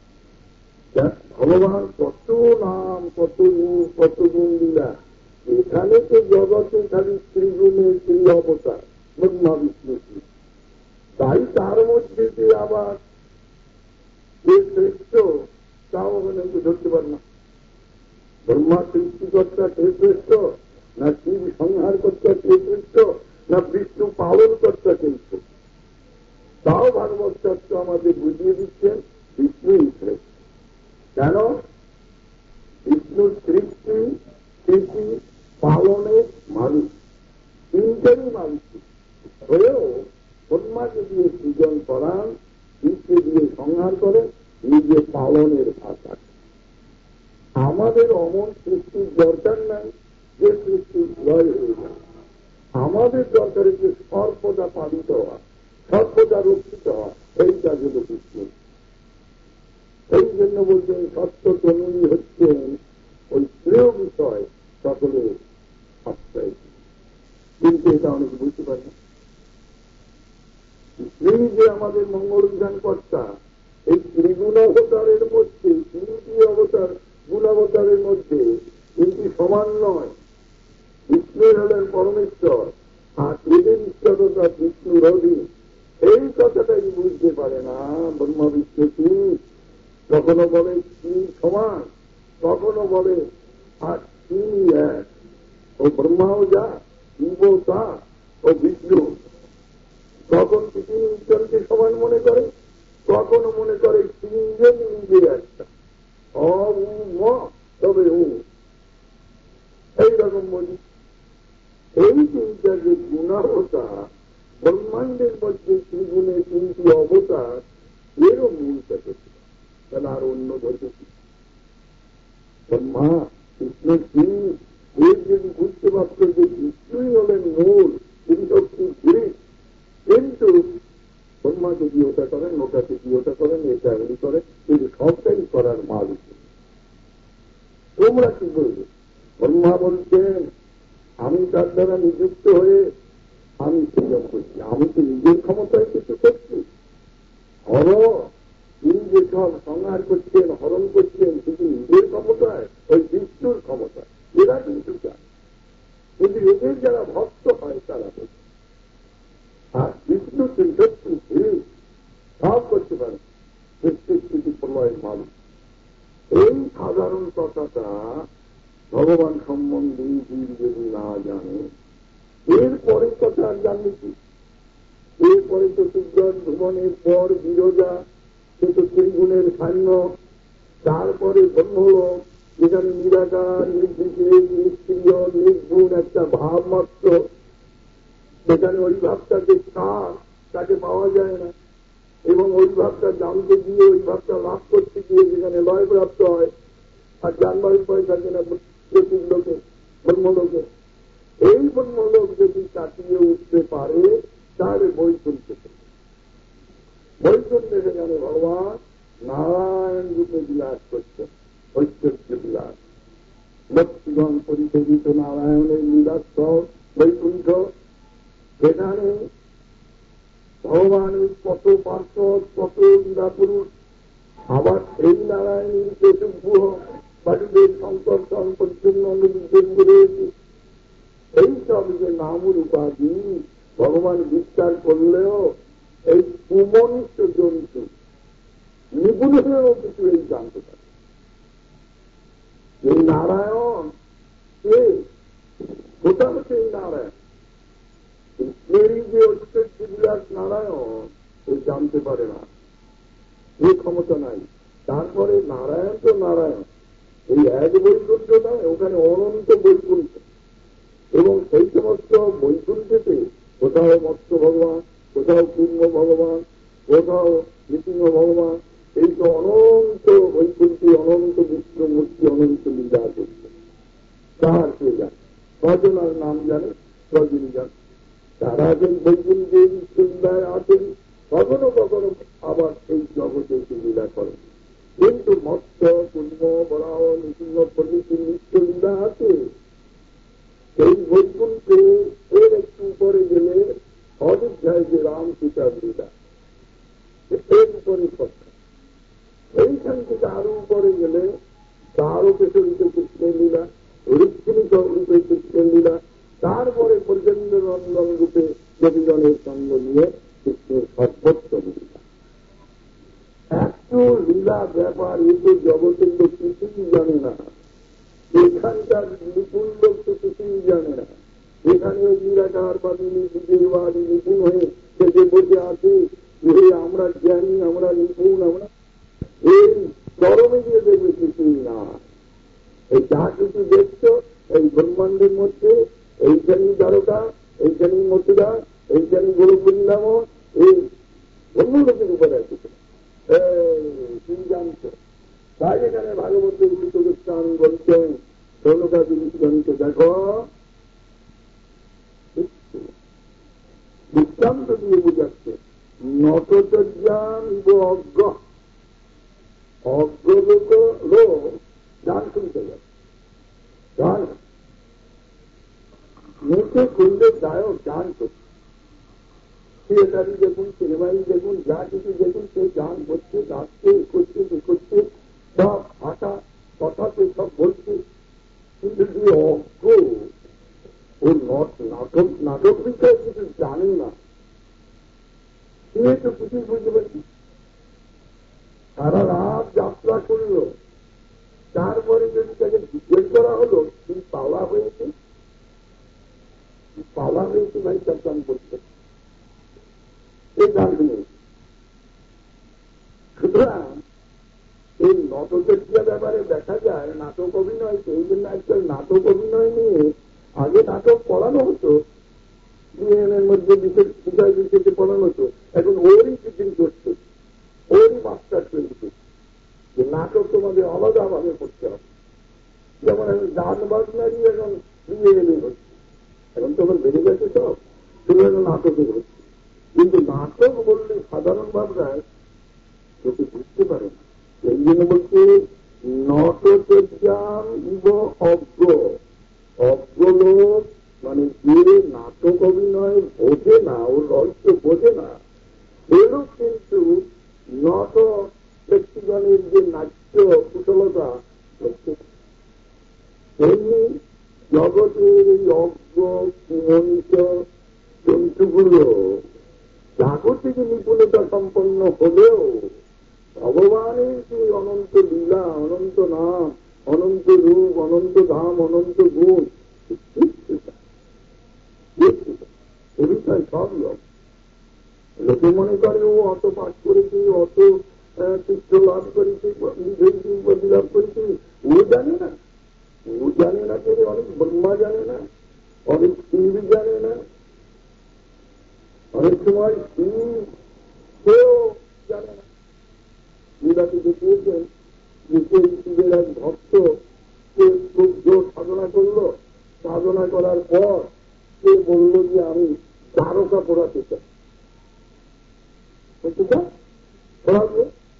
ভগবান কত নাম, কত রূপ, কত গুণ লীলা। এখানে তো জগতে খালি শ্রীগুণের শ্রী অবতার ব্রহ্মা বিষ্ণু, তাই তার মধ্যে যে আবার যে শ্রেষ্ঠ তাও ওখানে ধরতে পারে না। ব্রহ্মা সৃষ্টিকর্তা কে শ্রেষ্ঠ, না শিব সংহার কর্তা কে শ্রেষ্ঠ, না বিষ্ণু পালন কর্তা কে শ্রেষ্ঠ, তাও ভাগবত শাস্ত্র আমাদের বুঝিয়ে দিচ্ছেন বিষ্ণুই শ্রেষ্ঠ। কেন? বিষ্ণুর সৃষ্টি, স্থিতি, পালনে মানুষ তিনটারই মানুষ হয়েও ব্রহ্মা যদি লালনের ভাষা। আমাদের অমন সৃষ্টির দরকার নাই যে সৃষ্টি জয় হয়ে যায়। আমাদের দরকার যে সর্বদা পালিত হওয়া, সর্বদা রক্ষিত হওয়া, এই কাজ হল বিষ্ণু। এই জন্য বলছেন সত্য তনুই হচ্ছেন ওই প্রিয় বিষয় সকলের আশ্রয়। কিন্তু এটা অনেকে বুঝতে পারে না। স্ত্রী যে আমাদের মঙ্গল বিধান কর্তা, এই ত্রিগুণাবতারের মধ্যে তিনটি অবতার গুণাবতারের মধ্যে তিনটি সমান নয়। বিষ্ণুর হলেন পরমেশ্বর, আর এদের ঈশ্বরতা বিষ্ণুর অধীন। এই কথাটাই বুঝতে পারে না ব্রহ্মা বিষ্ণু তিন। কখনো বলে তিন সমান, কখনো বলে আর তিন এক। ও ব্রহ্মাও যা, শিবও তা, ও বিষ্ণু। কখন তিনি ঈশ্বরকে সমান মনে করে, কখনো মনে করে তিনজন নিজে একটা। অ ম তবে ও এইরকম বলি। এই তিনটা যে গুণাবতার ব্রহ্মাণ্ডের মধ্যে ত্রিগুণে তিনটি অবতার, এরও মূল থাকে। তাহলে আর অন্য ধরতে ব্রহ্মা কৃষ্ণের তিন এর যদি বুঝতে পারত যে বিষ্ণুই হলেন মূল, তিনি শক্তির গিরিশ। কিন্তু ব্রহ্মা যদি ওটা করেন, ওটা যদি ওটা করেন, এটা এমনি করেন, কিন্তু সবটাই করার মালিক। তোমরা কি বলবে? ব্রহ্মা বলছেন আমি তার দ্বারা নিযুক্ত হয়ে আমি সৃজন করছি। আমি তো নিজের ক্ষমতায় কিছু করছি। হর তিনি যে সব সংহার করছেন, হরণ করছেন, শুধু নিজের ক্ষমতায়, ওই বিষ্ণুর ক্ষমতায়। এরা কিন্তু চায়, কিন্তু এদের যারা ভক্ত হয় তারা বলছে। আর বিষ্ণু সত্যি সব করতে পারে, সৃষ্টি প্রলয়ের মালিক। এই সাধারণ কথাটা ভগবান সম্বন্ধে যদি না জানে, এরপরে কথা আর জানবে কি? এরপরে তো সুজন ভুবনের পর বিরোজা, সে তো ত্রিগুণের সান্য। তারপরে ব্রহ্মলোক, যেখানে নিরাকার, নির্বিশেষ, নিষ্ক্রিয়, নির্গুণ একটা ভাব মাত্র। সেখানে ওই ভাবটাকে কার তাকে পাওয়া যায় না, এবং ওই ভাবটা জানতে গিয়ে, ওই ভাবটা লাভ করতে গিয়ে যেখানে লয় প্রাপ্ত হয়, আর জানবার উপায় থাকে না প্রতি লোকে, ব্রহ্মলোকে। এই ব্রহ্মলোক যদি কাটিয়ে উঠতে পারে তাহলে বৈকুণ্ঠ। বৈকুণ্ঠে সেখানে ভগবান নারায়ণ রূপে বিলাস করছেন, ঐশ্বর্য বিলাস। ভক্তিগণ পরিচরিত নারায়ণের লীলাস বৈকুণ্ঠ। সেখানে ভগবানের কত পার্শ্বদ, কত লীলা পুরুষ। আবার সেই নারায়ণের চতুর্ভুহ বাটুদের সংকর্ষণ পর্যন্ত অনুবিধন করেছে। এই সব যে নামুর উপাধি ভগবান বিচার করলেও এই কুমনিষ্ঠ জন্তু নিপুণ হয়েও কিছু এই জানতে পারে। এই নারায়ণ কে? কোথাও সেই নারায়ণ কৃষ্ণেরই যে ঐশ্বর্য বিলাস নারায়ণ, এই জানতে পারে না, এই ক্ষমতা নাই। তারপরে নারায়ণ তো নারায়ণ, এই এক বৈকুণ্ঠ নয়, ওখানে অনন্ত বৈকুণ্ঠ। এবং সেই সমস্ত বৈকুণ্ঠেতে কোথাও মৎস্য ভগবান, কোথাও কুর্ম ভগবান, কোথাও নৃসিংহ ভগবান, এই তো অনন্ত বৈকুণ্ঠে অনন্ত বিষ্ণু মূর্তি, অনন্ত লীলা করছে। তাহার কে জানে? কজনার নাম জানে, কজনই জানে। তারা যে বৈকুণ্ঠে লীলায় আছেন, কখনো কখনো আবার এই জগতে লীলা করেন। কিন্তু মৎস্য, কুর্ম, বরাহ, নৃসিংহ প্রভৃতি নিত্য লীলা আছে। এই বৈকুণ্ঠে এর একটু উপরে গেলে অযোধ্যায় যে রাম সীতার লীলা, এর উপরে সত্য। এইখান থেকে আরো উপরে গেলে তারও পেছরিতে কৃষ্ণের লীলা, ঋক্ষিণী রূপে কৃষ্ণের লীলা, তারপরে প্রচন্ড নন্দন রূপে কবিগণের সঙ্গ নিয়ে কৃষ্ণের সর্বোত্তম লীলা। এত লীলা ব্যাপার এ তো জগতের লোক কিছুই জানে না। এখানকার নিপুণ লোক তো কিছুই জানে না। এখানে নিরাকার বাদিনী নিজের বাড়ি নিপুণ হয়ে সেটি বসে আছে, আমরা জ্ঞানী, আমরা নিপুণ, আমরা এই চরমে গিয়ে দেখবে কিছুই না। এই যা কিছু দেখছ এই ব্রহ্মাণ্ডের মধ্যে, এইখানেই দ্বারকা, এইখানেই মথুরা, এইখানেই গোলক বৃন্দাবন, এই অন্য লোকের উপরে আছে। তুমি জানছো তাই এখানে ভাগবতের সুতরাং বলছেন সৌনকা জিনিসগণকে দেখো দৃষ্টান্ত দিয়ে বুঝাচ্ছে নটচর্যান অজ্ঞ অজ্ঞ লোক গান শুনতে যাচ্ছে গান মুখে খুললে গায়ক গান করছে থিয়েটারি দেখুন সিনেমাই দেখুন যা কিছু দেখুন সে গান করছে গাচ্ছে করছে করছে সব ভাষা কথাতে সব বলছে কিন্তু যে অজ্ঞ ও নাটক নাটক বিষয়ে কিছু জানে না সে তো কিছুই বুঝতে পারছি সারা রাত যাত্রা করল তারপরে যদি তাকে জিজ্ঞেস করা হলো তুমি পাওয়া হয়েছে পাওয়া হয়েছে ভাই তার গান করছে এই গান শুনে সুতরাং এই নটচর্যা ব্যাপারে দেখা যায় নাটক অভিনয় সেই জন্য একটা নাটক অভিনয় নিয়ে আগে নাটক পড়ানো হতো বিএনের মধ্যে বিশেষ বিষয় বিশেষে পড়ানো হতো এখন ওরই টিচিং করছে ওরই মাস্টার চলছে যে নাটক তোমাদের আলাদাভাবে করতে হবে যেমন এখন গান বাজনারই এখন বিএনএ হচ্ছে এখন তখন বেড়ে গেছে সব শুধু এখন নাটকে হচ্ছে কিন্তু নাটক বললে সাধারণ ভাবনায় লোকে বুঝতে পারে না এই জন্য বলছে নটচর্যাম ইব অজ্ঞ অজ্ঞ লোক মানে যে নাটক অভিনয় বোঝে না ও রহস্য বোঝে না সে লোক কিন্তু নট ব্যক্তিগণের যে নাট্য কুশলতা তেমনি জগতের এই অজ্ঞ কুমন্ত জন্তুগুলো জাগতিক নিপুণতা সম্পন্ন হলেও ভগবানের যে অনন্ত লীলা অনন্ত নাম অনন্ত রূপ অনন্ত ধাম অনন্ত গুণ পরীক্ষায় সব লোক লোকে মনে করে ও অত পাঠ করেছি অত চিত্র লাভ করেছি উপাধি লাভ করেছি ও জানে না ও জানে না যে অনেক ব্রহ্মা জানে না অনেক শিব জানে না অনেক সময় শিব কেউ জানে না লীলাকে দেখিয়েছেন যে সেই শিবের এক ভক্ত সে খুব জোর সাধনা করল সাধনা করার পর সে বলল যে আমি তারকা পড়াতে চাই পড়াবো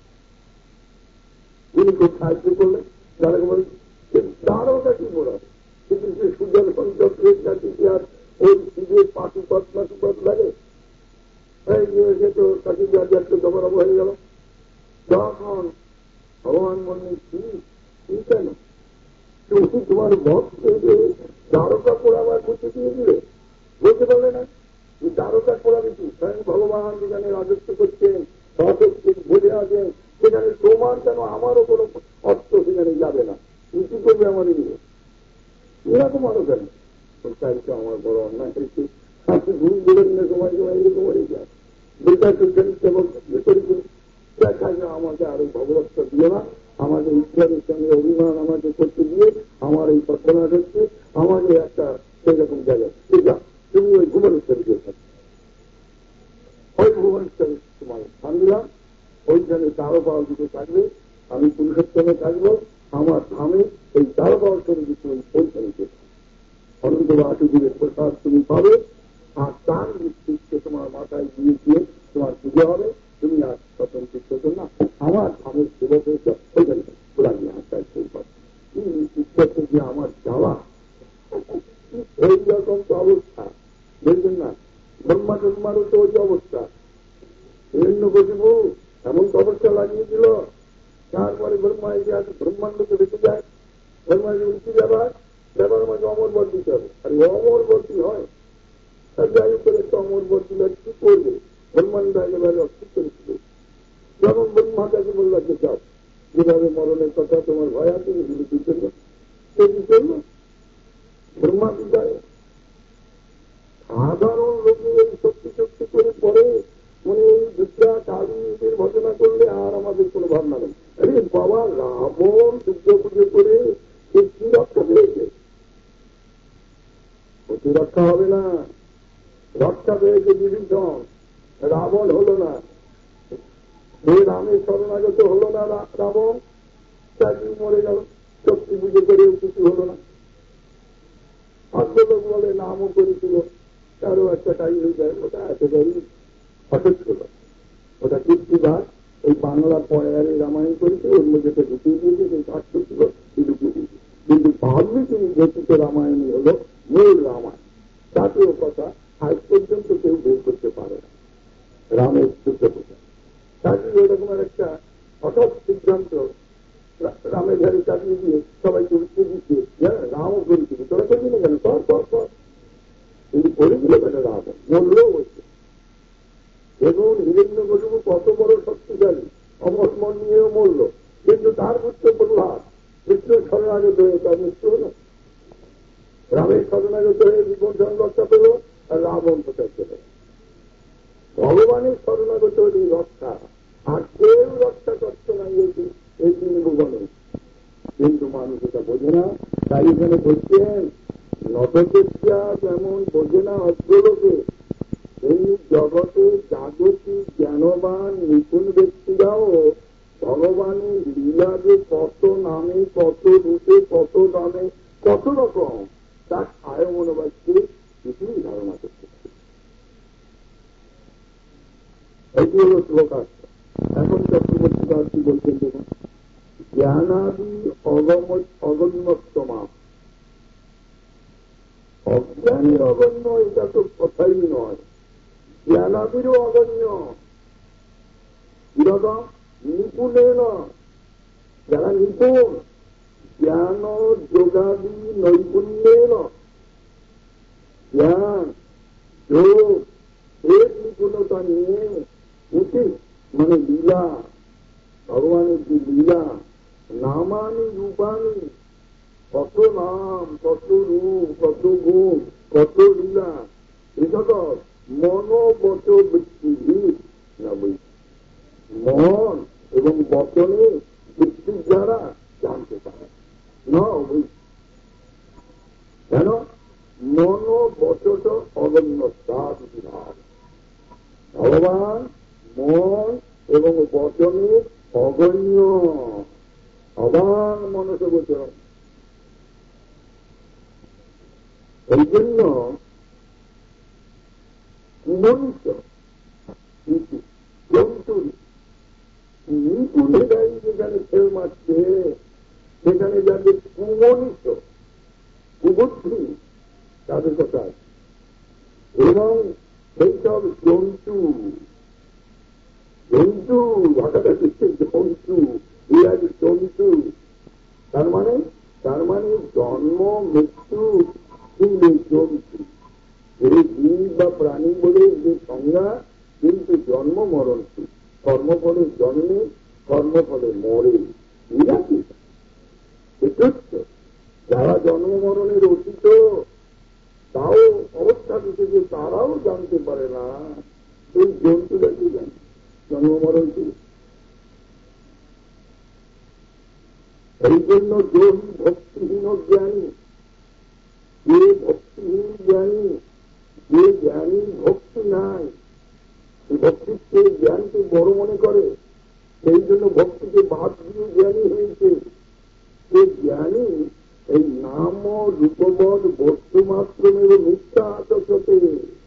তিনি খুব সাহায্য করলেন তারাকে বলে তারকা কি পড়াবে কিন্তু সে সুদর্শন চক্রের কাছে কি আর ওই শিবের পাশুপথ মাসুপথ লাগে সে তো তাকে একটা দমরাব হয়ে গেল তখন ভগবান বললেন কি কেন তুমি তোমার ভক্ত তারকা পড়াবার করতে দিয়ে দিলে বলতে পারলে না তুমি তারকা পড়াবে কি স্বয়ং ভগবান যেখানে রাজত্ব করছেন সশক্তি বলে আছেন সেখানে তোমার কেন আমারও কোনো অর্থ সেখানে যাবে না তুমি কি করবে আমার নিয়ে এরকম আরো কেন তাই তো আমার বড় অন্যায় হয়েছে আপনি ঘুম দেবেন না সময় সময় এরকম হয়ে যায় বেকার করেছেন দেখা যায় আমাকে আরো ভগবত্তা দিয়ে না আমাকে ঈশ্বরের সঙ্গে অভিমান আমাকে করতে দিয়ে আমার এই ঘটনা হচ্ছে আমাকে একটা সেরকম জায়গা ঠিক আছে তুমি ওই ভুবনেশ্বরে গিয়ে থাকো ওই ভুবনেশ্বরে তোমার স্থান দিলাম ওইখানে তারো পাওয়া দিতে থাকবে আমি পুরুষোত্তমে থাকবো আমার ধামে এই তারো পাওয়ার সঙ্গে তুমি ওইখানে গিয়ে থাকো অনন্ত বাসুদেবের প্রসাদ তুমি পাবে আর তার মৃত্যুকে তোমার মাথায় দিয়ে দিয়ে তোমার পুজো হবে তুমি আর স্বতন্ত্র করছো না আমার ধামের সেবক হয়েছে ওইখানে পুরানি আত্মায় সেই পাবে ইচ্ছা থেকে আমার যাওয়া এই রকম তো অবস্থা দেখবেন না ব্রহ্মা জন্মারও তো ওই অবস্থা হিরণ্যকশিপু এমন অবস্থা লাগিয়ে দিল তারপরে ব্রহ্মা এসে আছে ব্রহ্মাণ্ডকে বেঁচে যায় ব্রহ্মা উঠে যাবার ব্যাপার আমাকে অমর বর দিতে হবে আর অমর বর্তি হয় তার যাই করে তো অমর বর দিলে কি করবে ব্রহ্মাণ্ড একেবারে অস্থির করেছিল যখন ব্রহ্মা কাছে বলল যে চাও যেভাবে মরণের কথা তোমার ভয় আছে এগুলো কি করলো সে কি করলো ব্রহ্মা বিদায় সাধারণ লোকে এই শক্তি শক্তি করে পড়ে মানে এই দুর্গা কালী এদের ভজনা করলে আর আমাদের কোনো ভাবনা নেই আরে বাবা রাবণ দুর্গা পুজো করে সে কি রক্ষা পেয়েছে প্রতি রক্ষা হবে না রক্ষা পেয়েছে বিভীষণ রাবণ হল না সে রামের শরণাগত হল না রাবণ চাকরি মরে গেল, শক্তি পুজো করেও কিছু হল না। ভদ্রলোক বলে নামও করেছিল, তারও একটা টাই হয়ে যায়, ওটা একেবারেই অসত্য। ওটা কীর্তিবাদ, এই বাংলা পয়ারে রামায়ণ করেছে, ওর মধ্যে ঢুকিয়ে দিয়েছে, সেই কাজ করছিল ঢুকিয়ে দিয়েছে। কিন্তু বাল্মীকি রচিত রামায়ণই হল মূল রামায়ণ। জাতীয় কথা আজ পর্যন্ত কেউ বের করতে পারে না রামের যুদ্ধ কথা। তাকে এরকমের একটা অসৎ সিদ্ধান্ত রামের ধারে চাকরি দিয়ে সবাইকে উঠতে দিচ্ছে, রামও করেছিল, তোরা করবি না কেন, কর কর কর। কিন্তু করেছিল কেন রাবণ, মূল্যও হচ্ছে। দেখুন হিরণ্যকশিপু কত বড় শক্তিশালী, অমসমন নিয়েও মূল্য, কিন্তু তার পুত্র প্রহ্লাদ কৃষ্ণের শরণাগত হয়ে তার মৃত্যু হল। রামের শরণাগত হয়ে জীবন রক্ষা পেল, আর রাবণ কোথায় পেল। ভগবানের শরণাগত হলে রক্ষা, আর কেউ রক্ষা করছে না এই দিন ভুবনে। কিন্তু মানুষ এটা বোঝে না, তাই এখানে বলছেন নটকেশিয়া যেমন বোঝে না অজ্ঞলোকে, এই জগতে জাগতিক জ্ঞানবান নিপুণ ব্যক্তিরাও ভগবানের লীলা যে কত নামে, কত রূপে, কত নামে, কত রকম, তার আয় মনোবাক্যে কিছুই ধারণা করতে পারে। এটি হল শ্লোকার্থ। এখন চক্রবর্তী দাস কি বলছেন দেখুন, জ্ঞানাদি অগণ্যতমা। অজ্ঞানের অগণ্য এটা তো কথাই নয়, জ্ঞানাদিরও অগণ্য। কিরকম? নিপুণে নয়, যারা নিপুণ, জ্ঞান যোগাদি নৈপুণ্যে নয়, জ্ঞান যোগ এর নিপুণতা নিয়ে উচিত, মানে লীলা, ভগবানের যে লীলা, নামানি রূপানি, কত নাম, কত রূপ, কত গুণ, কত লীলা, এসব মনোবচ বৃত্তিভীত না বই, মন এবং বচনে বৃত্তির দ্বারা জানতে পারে না বই। কেন? মনোবচট অগণ্য সাধ বিভাগ। ভগবান মন এবং বচনের অগণ্য, অবাক মনস গোচর। এই জন্য কুমন্ত জন্তুর নিপুণে গাড়ি যেখানে ফেল মারছে, সেখানে যাদের কুমনিত কুবুদ্ধি তাদের কথা আছে। এবং সেইসব জন্তু, জন্তু ভাষাটা দিচ্ছে জন্তু, এরা যে জন্তু, তার মানে তার মানে জন্ম মৃত্যু কিন্তু জন্তু। এই জীব বা প্রাণী বলে যে সংজ্ঞা, কিন্তু জন্ম মরণশীল, কর্মফলে জন্মে, কর্মফলে মরে। এরা কি চতুর্থ, যারা জন্ম মরণের অতীত, তাও অবস্থা বিশেষে তারাও জানতে পারে না, এই জন্তুরা কি জানে জন্ম মরণশীল। এই জন্য যে ভক্তিহীন জ্ঞানী, যে ভক্তিহীন জ্ঞানী, যে জ্ঞানী ভক্তি নাই, ভক্তিকে জ্ঞানকে বড় মনে করে, সেই জন্য ভক্তিকে বাদ দিয়ে জ্ঞানী হয়েছে। যে জ্ঞানী এই নাম রূপবদ বস্তু মাত্রমের মিথ্যা আচরতে,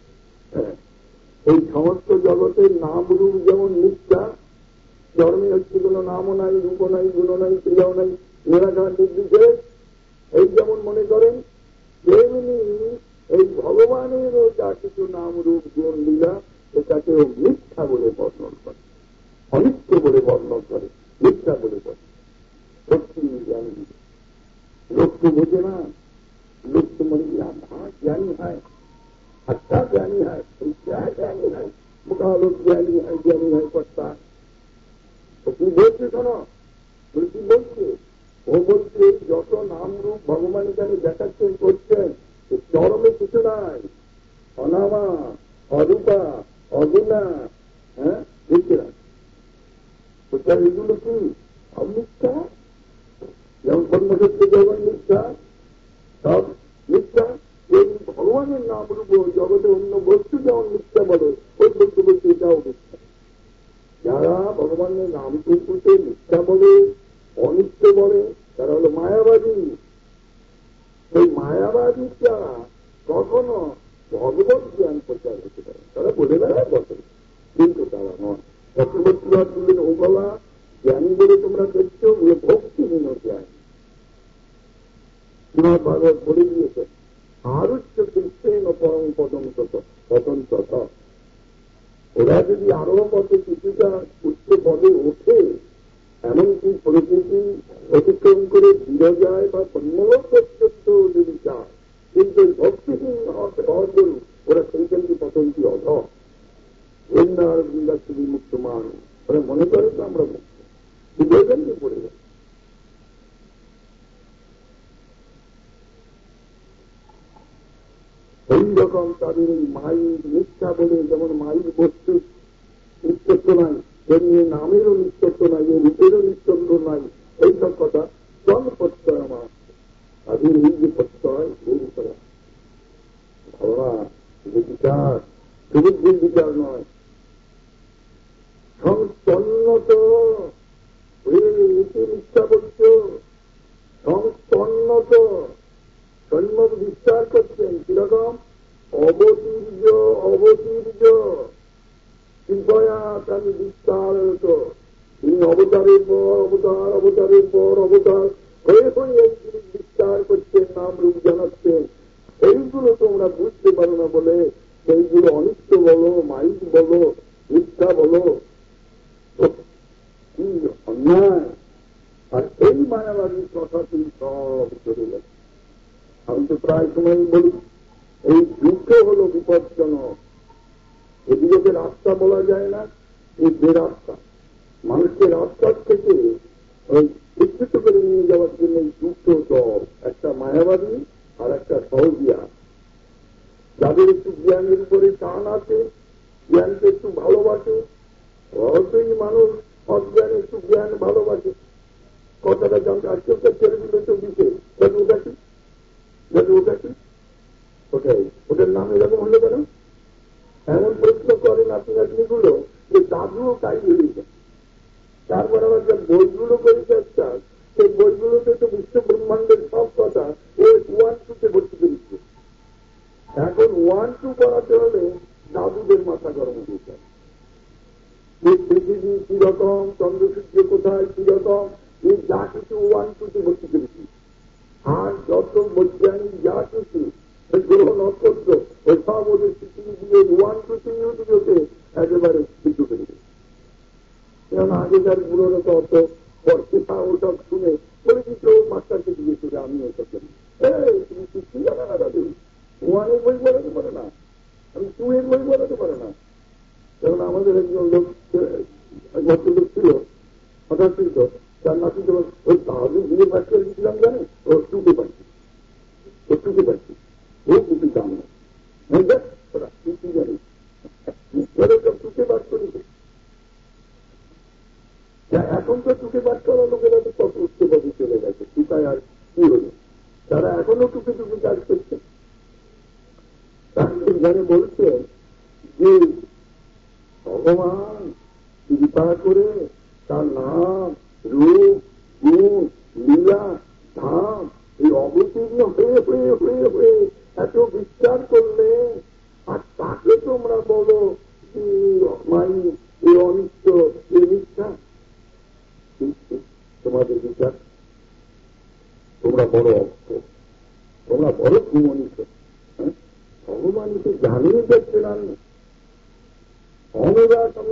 এই সমস্ত জগতের নাম রূপ যেমন মিথ্যা, জন্মে হচ্ছে কোনো নামও নাই, রূপ নাই, গুণ নাই, ক্রিয়াও নাই, নিরাকার নির্বিশেষ, এই যেমন মনে করেন, তেমনি এই ভগবানেরও যা কিছু নাম রূপ গুণ লীলা, এটাকেও মিথ্যা বলে বর্ণন করে, অনিত্য বলে বর্ণন করে, মিথ্যা বলে বলে। সত্যি জ্ঞানী লোক তো বোঝে না, লোক তো মনে हाँ ज्ञानी है, अच्छा ज्ञानी है, क्या ज्ञानी है, मुखा लोग ज्ञानी है, ज्ञानी है पड़ता है। तो কি বলছে শোনো, বলছি বলছে ও বলছে যত নাম রূপ ভগবান এখানে দেখাচ্ছেন করছেন, চরমে কিছু নাই, অনামা, অরূপা, অগুণা, হ্যাঁ দেখছে না, এগুলো কি সব মিথ্যা। যেমন কর্মক্ষেত্রে যেমন মিথ্যা, সব মিথ্যা। এই ভগবানের নাম রূপ জগতে অন্য বস্তু যেমন মিথ্যা বলে, ওই বস্তু বলতে এটাও মিথ্যা। যারা ভগবানের নাম রূপকে মিথ্যা বলে, অনিত্য বলে, শ্রীমদ ভাগবত বলে দিয়েছে, আর উচ্চ কৃষ্ণ পরম পতন্ত পতন্ত। ওরা যদি আরো পথে কিছুটা উচ্চ পদে ওঠে, এমনকি প্রকৃতি অতিক্রম করে ফিরে যায় বা সম্মূলক পর্যন্ত যদি যায়, কিন্তু ভক্তিহীন হওয়ার ওরা সেইখানটি পতনটি অধ বৃন্দার বৃন্দাশ্রী মুক্ত মান। ওরা মনে করে তো আমরা মুক্ত, সেইখানটি পড়ে যায়। এই রকম তাদের এই মায়ের মিথ্যা বলে, যেমন মায়ের বস্তু নিত্যত্ব নাই, তেমনি নামেরও নিত্যত্ব নাই, এই রূপেরও নিত্যত্ব নাই, এইসব কথা জন প্রত্যয় আমার তাদের এই যে প্রত্যয় এই করা ভাবনা, যে বিচার সুবুদ্ধির বিচার নয়, সংস্তন্নত মিথ্যা বলছ, সংস্তন্নত সন্মত বিস্তার করছেন। কিরকম? অবতীর্য অবতীর্য কৃপয়াকারী বিস্তার হতো। তিনি অবতারের পর অবতার, অবতারের পর অবতার হয়ে হয়ে এই জিনিস বিস্তার করছেন, নাম রূপ জানাচ্ছেন। এইগুলো তোমরা বুঝতে পারো না বলে সেইগুলো অনিত্য বলো, মাইক বলো, মিথ্যা বলো, কি অন্যায়। আর এই মায়াবাদীর কথা তুমি সব চলে গেছে। আমি তো প্রায় সময় বলি, এই যুদ্ধ হল বিপজ্জনক। এদিকে রাস্তা বলা যায় না, এই যে রাস্তা মানুষকে রাস্তার থেকে ওই বিকৃত করে নিয়ে যাওয়ার জন্য এই দুটো দল, একটা মায়াবাদী আর একটা সহজিয়া। যাদের একটু জ্ঞানের উপরে টান আছে, জ্ঞানকে একটু ভালোবাসে, অতই মানুষ অজ্ঞান একটু জ্ঞান ভালোবাসে। কথাটা জানতে আজকালকার ছেলেগুলো তো দিতে ওটা কি ওটা কি ওটাই, ওটার নাম এরকম হলো কেন? এমন প্রশ্ন করেন আপনি যে দাদুও তাই হয়েছে। তারপর আবার যে বইগুলো করে চেষ্টা, সেই বইগুলোতে তো বিশ্ব ব্রহ্মাণ্ডের সব কথা ওই ওয়ান টুতে ভর্তি করেছে। এখন ওয়ান টু করাতে হলে দাদুদের মাথা গরম হয়ে যায়। পৃথিবী কিরকম, চন্দ্রসূর্য কোথায়, কিরকম, এই যা কিছু ওয়ান টুতে ভর্তি করেছি। আর যত বৈজ্ঞানিক যা কিছু গ্রহ নক্ষত্র ওই সব ওদের পৃথিবী দিয়ে ওয়ান টুতে ইউটিউবে একেবারে সিদ্ধ করে দিয়েছে। কেন আগেকার গুলোর তো অত বর্ষা ওসব শুনে বলে কিন্তু মাস্টারকে দিয়েছিল, আমি ওসব করি। এই তুমি সৃষ্টি জানা না দাদু, ওয়ানের বই বলাতে পারে না, আমি টু এর বই বলাতে পারে না। কারণ আমাদের একজন লোক ভদ্রলোক ছিল, হঠাৎ কিন্তু তার নাতি যখন ওই দাদু দিয়ে পাঠ করে দিয়েছিলাম জানে, ও টুকে পাচ্ছি, ও টুকে পাচ্ছি, ও টুকি দাম না ওরা টুকি জানি সব টুকে পাঠ করেছে। এখন তো টুকে পাঠ করা লোকেরা তো কত উচ্চপদে চলে গেছে, টুকায় আর কি হলো, তারা এখনো টুকে টুকে কাজ করছে। তারা বলছে যে ভগবান কৃপা করে তার নাম রূপ গুণ লীলা ধাম এই অবতীর্ণ হয়ে হয়ে হয়ে হয়ে এত বিস্তার করলে, আর তাকে তোমরা বলো মাই এই অনিত্য এই মিথ্যা। তোমাদের বিচার তোমরা বড় অর্থ, তোমরা বড় ভূমনিত। ভগবান তো জানিয়ে যাচ্ছে না, অনুরাগ আমি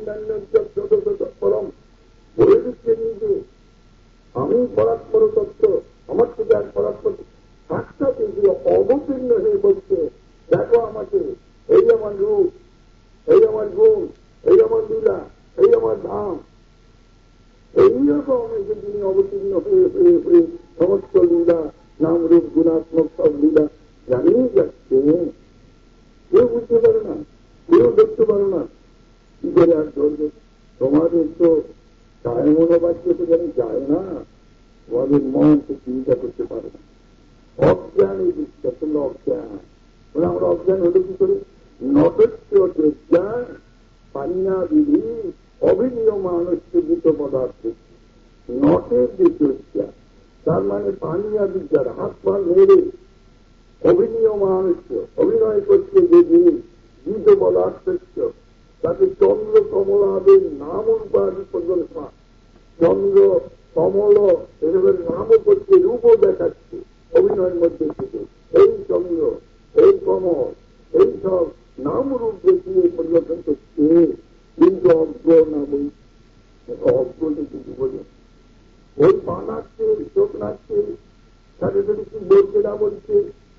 পরম বলে দিচ্ছে নিজে, আমি পরাৎপর তত্ত্ব, আমার থেকে এক পরাৎপর সাক্ষাৎ এগুলো অবতীর্ণ হয়ে বলছে, দেখো আমাকে, এই আমার রূপ, এই আমার গুণ, এই আমার লীলা, এই আমার ধাম। এইরকম এসে তিনি অবতীর্ণ হয়ে হয়ে হয়ে সমস্ত লীলা নাম রূপ গুণাত্মক সব লীলা জানিয়ে যাচ্ছে। কেউ বুঝতে পারে না, কেউ দেখতে পারে না, কি করে আর ধরবে? তোমাদের তো কায় মনোবাক্য তো যেন যায় না, তোমাদের মন তো চিন্তা করতে পারে না। অজ্ঞান এই বিশ্বাস, তোমরা অজ্ঞান। আমরা অজ্ঞান হলে কি করে? নটস্য জ্ঞান পানিয়া বিধি অভিনিয়মানুষ্ঠিত পদার্থ। নটের যে চর্চা, তার মানে পানিয়া বিদ্যার হাত পা মেরে অভিনিয়মানুষ্ঠ অভিনয় করছে যে জিনিস বীজ পদার্থ, তাকে চন্দ্র কমলাদের নাম উপাধি পর্যন্ত, চন্দ্র কমল এভাবে নামও করছে, রূপও দেখাচ্ছে, অভিনয়ের মধ্যে থেকে এই চন্দ্র, এই কমল, এই সব নাম রূপ দেখিয়ে পরিবর্তন করছে, কিন্তু অজ্ঞ না বই অজ্ঞতে কিছু বোঝে। ওই পা নাচছে, চোখ নাচছে, সাথে সাথে কি বলছে না বলছে।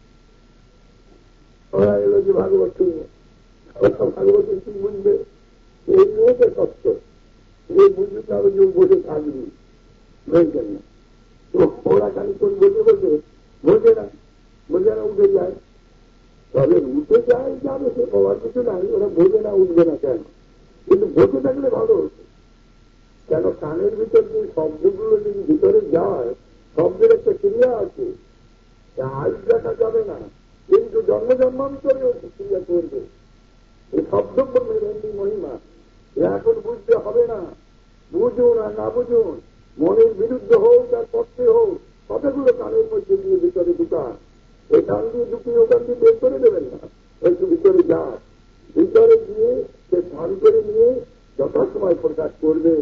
ওরা এলো যে ভাগবত শুনবে, ওরা ভাগবতের কি বুঝবে? এই মেয়েটা সত্য, এই বুঝবে না যে বসে থাকবি বুঝছেন না। তো ওরা খানিক্ষণ বসে বসে বোঝে না, বোঝে না উঠে যায়। তবে উঠে যায় যাবে, সে পাওয়ার কিছু নাই, ওরা বোঝে না উঠবে না কেন। কিন্তু বসে থাকলে ভালো হতো, কেন কানের ভিতর যে শব্দগুলো যদি ভিতরে যায়, শব্দের একটা ক্রিয়া আছে, আজ দেখা যাবে না, কিন্তু জন্ম জন্মান্তরেও ক্রিয়া করবে। এই শব্দ বলবেন এমনি মহিমা, এখন বুঝতে হবে না। বুঝুন আর না বুঝুন, মনের বিরুদ্ধে হোক আর পক্ষে হোক, কথাগুলো কানের মধ্যে দিয়ে ভিতরে ঢুকান। এই কান দিয়ে ঢুকিয়ে ওখান দিয়ে বের করে দেবেন না, একটু ভিতরে যান। ভিতরে গিয়ে সে স্নান করে নিয়ে যথাসময় প্রকাশ করবে।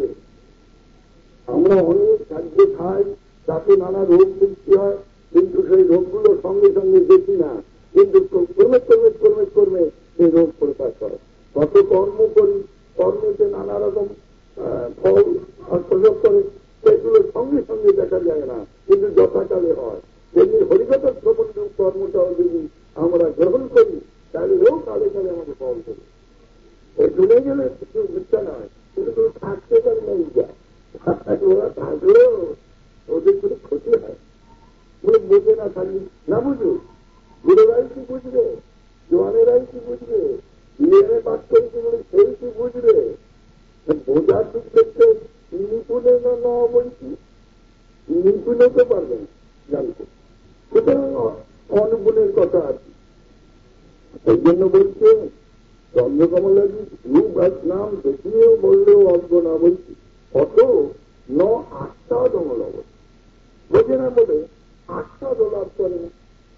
আমরা অনেক খাদ্য খাই, তাতে নানা রোগ সৃষ্টি হয়, কিন্তু সেই রোগগুলো সঙ্গে সঙ্গে দেখি না, কিন্তু কর্মে কর্মে কর্মে কর্মে সেই রোগ প্রকাশ হয়। কত কর্ম করি, কর্মেতে নানা রকম ফল প্রয়োগ করে, সেগুলো সঙ্গে সঙ্গে দেখা যায় না, কিন্তু যথাকালে হয়। যেমনি হরিকথার শ্রবণ কর্মটাও যদি আমরা গ্রহণ করি, তাহলে ও কালে কালে আমাদের ফল করি। ওই চলে গেলে কিছু মিথ্যা নয়, কিন্তু কেউ থাকতে পারে না। যা ওরা থাকলেও ওদের কোনো ক্ষতি হয়, বোঝে না। খালি না বুঝুক, বুড়োরাই কি বুঝবে, জোয়ানেরাই কি বুঝবে, বিয়েরে পাঠ করেছে বলে সেই কি বুঝবে। বোঝার দিক থেকে নিপুণে না না বলছি, নিপুণ হতে পারবেন জানতে, সুতরাং অনুগুণের কথা আছে। সেই জন্য বলছে চন্দ্রকমলের রূপ আর নাম দেখিয়েও বললেও অজ্ঞ না বলছি, অত ন আস্বাদন লবণ বোঝে না বলে আস্বাদ লাভ করে না।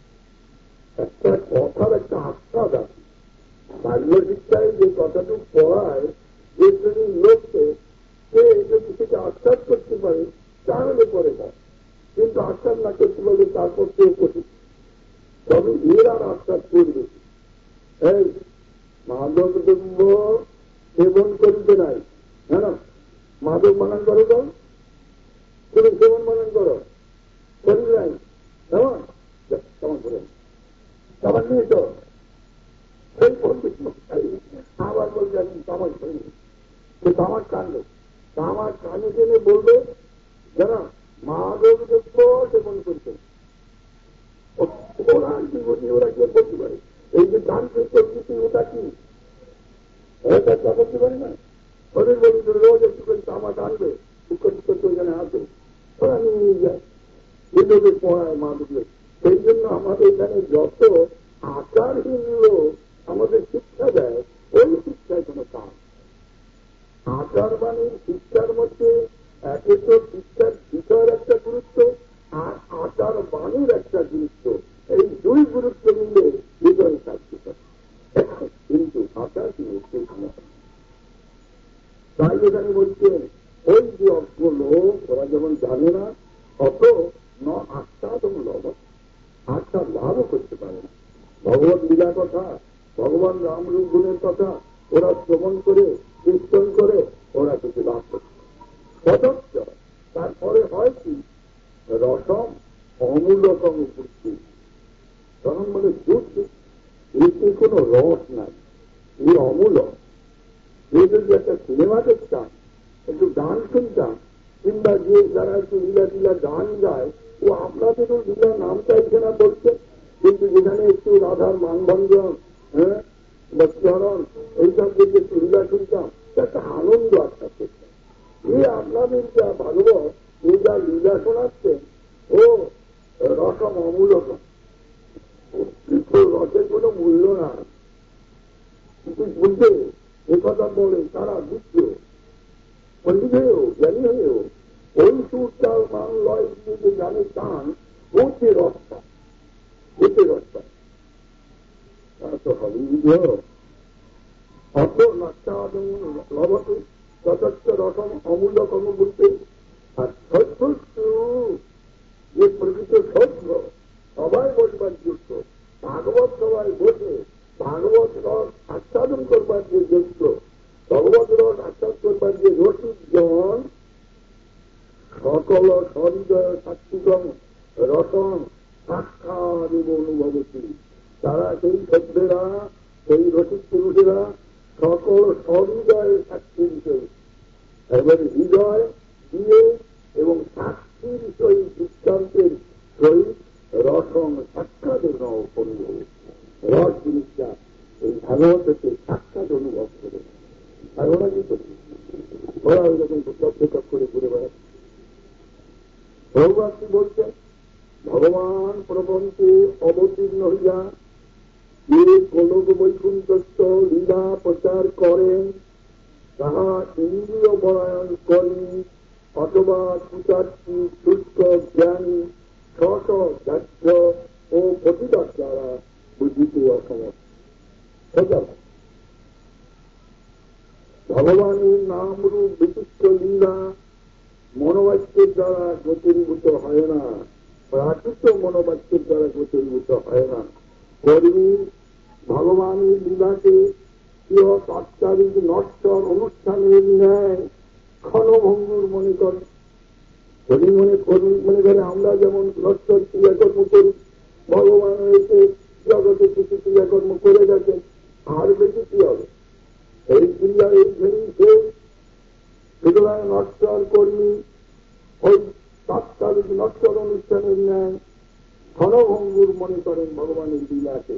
একটা কথার একটা আস্বাদ আছে। বাল্য শিক্ষায় যে কথাটুকু পড়ায়, যে শ্রেণীর লোককে সে যদি সেটা আস্বাদ করতে পারে তাহলে পরে পায়, কিন্তু আস্বাদ না করতে পারলে তারপর কেউ কঠিন, তবে এর আর আস্বাদ করবে। এই মাদক দ্রব্য সেবন করিতে নাই, হ্যাঁ, মাদক বানান করো তো, তুমি সেবন বানান করো, করি নাই কেমন কেমন করে খাবার নিয়ে তো সেই আবার বলছে আমি তামাক খাইনি, সে তামাক কানবে, তামাক কানে জেনে বলবে জানা মাদক দ্রব্য সেবন করতে। ওরা জীবনী ওরা কেউ বলতে পারে এই যে গান করতে, ওটা কি ওটা তা করতে পারে না। ওদের বলি রোজ একটু করে তামাক আনবে, করতে ওখানে আসে, ওরা নিয়ে যায়, এগুলোকে পড়ায় মাদকে। সেই জন্য আমাদের এখানে যত আচারহীন লোক আমাদের শিক্ষা দেয়, ওই শিক্ষায় কোনো কাজ। আচার মানে শিক্ষার মধ্যে একে তো শিক্ষার বিষয়ের একটা গুরুত্ব, আর আচার বাণীর একটা গুরুত্ব, এই দুই গুরুত্ব মিলে হৃদয় থাকতে পারে। কিন্তু আচার কি তাই এখানে বলছেন ওই যে অজ্ঞ লোক, ওরা যেমন জানে না, অত ন আস্বাদন লবণ, আস্বাদ লাভও করতে পারে না। ভগবত লীলা কথা, ভগবান রামরূপ গুণের কথা ওরা শ্রবণ করে, কীর্তন করে, ওরা কিছু লাভ করছে পদচ্চ। তারপরে হয় কি, রসম অমূলকম বুদ্ধি। রসম মানে বুদ্ধি, এতে কোনো রস নাই, এই অমূলক। এই যদি একটা সিনেমা দেখতাম, একটু গান শুনতাম, কিংবা যে যারা একটু লীলা লীলা গান গায়, ও আপনাদেরও লীলা নাম চাইছে না বলছে, কিন্তু যেখানে একটু রাধার মানভঞ্জন, হ্যাঁ বা চরণ, এইসব দিকে একটু লীলা শুনতাম, একটা আনন্দ আশা করতাম। এই আপনাদের যা ভাগবত, এই যা লীলা শোনাচ্ছেন, ও রসম অমূলক, রসের কোনো মূল্য না। কিন্তু বুঝতে একথা বলে তারা বুঝত, পণ্ডিত হয়েও জ্ঞানী হয়েও ওই সুরটার মান লয় যে জানে টান, ওতে রসটা, ওতে রসটা তারা তো হবে অত নাট্যাদম লবতে ততচ্চ রসম অমূল্যকম বলতে। আর সত্য যে প্রকৃত সত্য সবিজয় সাত্বিকম রসন সাক্ষাৎ অনুভবতী। তারা সেই সভ্যেরা, সেই রসিক পুরুষেরা সকল সবিজয় সাক্ষী বিষয়, এবারে হৃদয় দিয়ে এবং সাক্ষীর সহিত দৃষ্টান্তের সহিত রসন সাক্ষাৎ অনুভব। রস জিনিসটা এই ভাগবতকে সাক্ষাৎ অনুভব করে। আর ওরা কি করে? ওরা ওই রকম প্রত্যক্ষ করে ঘুরে বেড়াচ্ছে। ভগবান কি বলছেন? ভগবান প্রপঞ্চে অবতীর্ণ হইয়া যে কনক বৈকুণ্ঠস্থ লীলা প্রচার করেন, তাহা ইন্দ্রিয় বরায়ণ করি অথবা কুচার্থী শুষ্ক জ্ঞানী শত যাচ্য ও প্রতিবাদ দ্বারা বুঝিতে অসমর্থ। ভগবানের নাম রূপ বিচিত্র লীলা মনোবাক্যের দ্বারা গোচরীভূত হয় না, প্রাকৃত মনোবাক্যের দ্বারা গোচরীভূত হয় না। কর্মী ভগবানের লীলাকে প্রিয় তাৎকালিক নশ্বর অনুষ্ঠানের ন্যায় ক্ষণভঙ্গুর মনে করে। কর্মী মনে কর্মী মনে করে আমরা যেমন নশ্বর ক্রিয়াকর্ম করি, ভগবান হয়েছে জগতে কিছু ক্রিয়াকর্ম করে গেছেন, আর বেশি কি হবে? এই ক্রিয়া এইখানেই শেষ। সুতরাং নশ্বর কর্মী ওই তাৎকালিক নশ্বর অনুষ্ঠানের ন্যায় ক্ষণভঙ্গুর মনে করেন ভগবানের লীলাকে।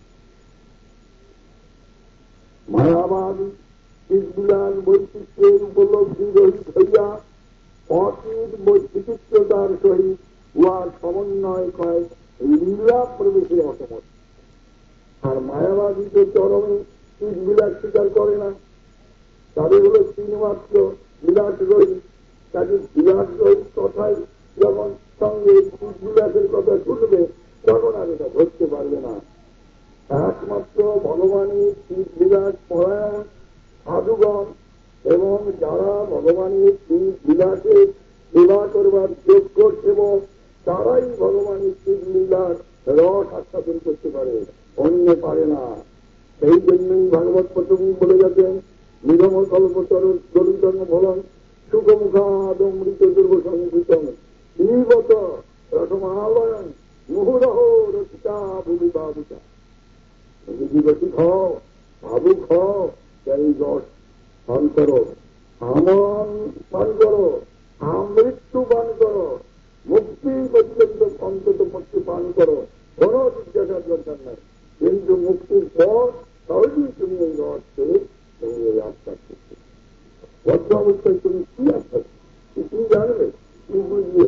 মায়াবাদী চিৎবিলাস বৈচিত্র্যের উপলব্ধি রহিত হইয়া অতীত বিচিত্রতার সহিত উহার সমন্বয় কয় লীলা প্রবেশে অসমর্থ। আর মায়াবাদী তো চরমে চিৎবিলাস স্বীকার করে না, তাদের হল তিনমাত্র বিলাস রহিত। তাদের বিলাস রহিত কথাই যখন সঙ্গে চিৎবিলাসের কথা শুনবে তখন আর এটা ধরতে পারবে না। একমাত্র ভগবানের চিৎবিলাস পরায়ণ সাধুগণ এবং যারা ভগবানের চিৎবিলাসে সেবা করবার যোগ্য সেবক, তারাই ভগবানের চিৎবিলাস রস আস্বাদন করতে পারে, অন্য পারে না। সেই জন্যই ভাগবত প্রথম বলে গেছেন, নিগম কল্পতর গরুজন্ম ভবন সুখমুখাদমৃত দুর্গসংগীতম নির্গত রসমালয়ন মুহুরহ রচিতা ভূমি বাবুটা। যদি রসিক হও, ভাবুক হও, সেই রস পান করো, আমন পান করো, আমৃত্যু পান করো, মুক্তি পর্যন্ত অন্তত মুক্তি পান করো, কোন জিজ্ঞাসার দরকার নাই। কিন্তু মুক্তির পর তাহলেই তুমি এই রসকে তুমি এই আত্মা করছো। বদ্ধ অবস্থায় তুমি কি আত্মা, তুমি জানবে, তুমি বুঝবে।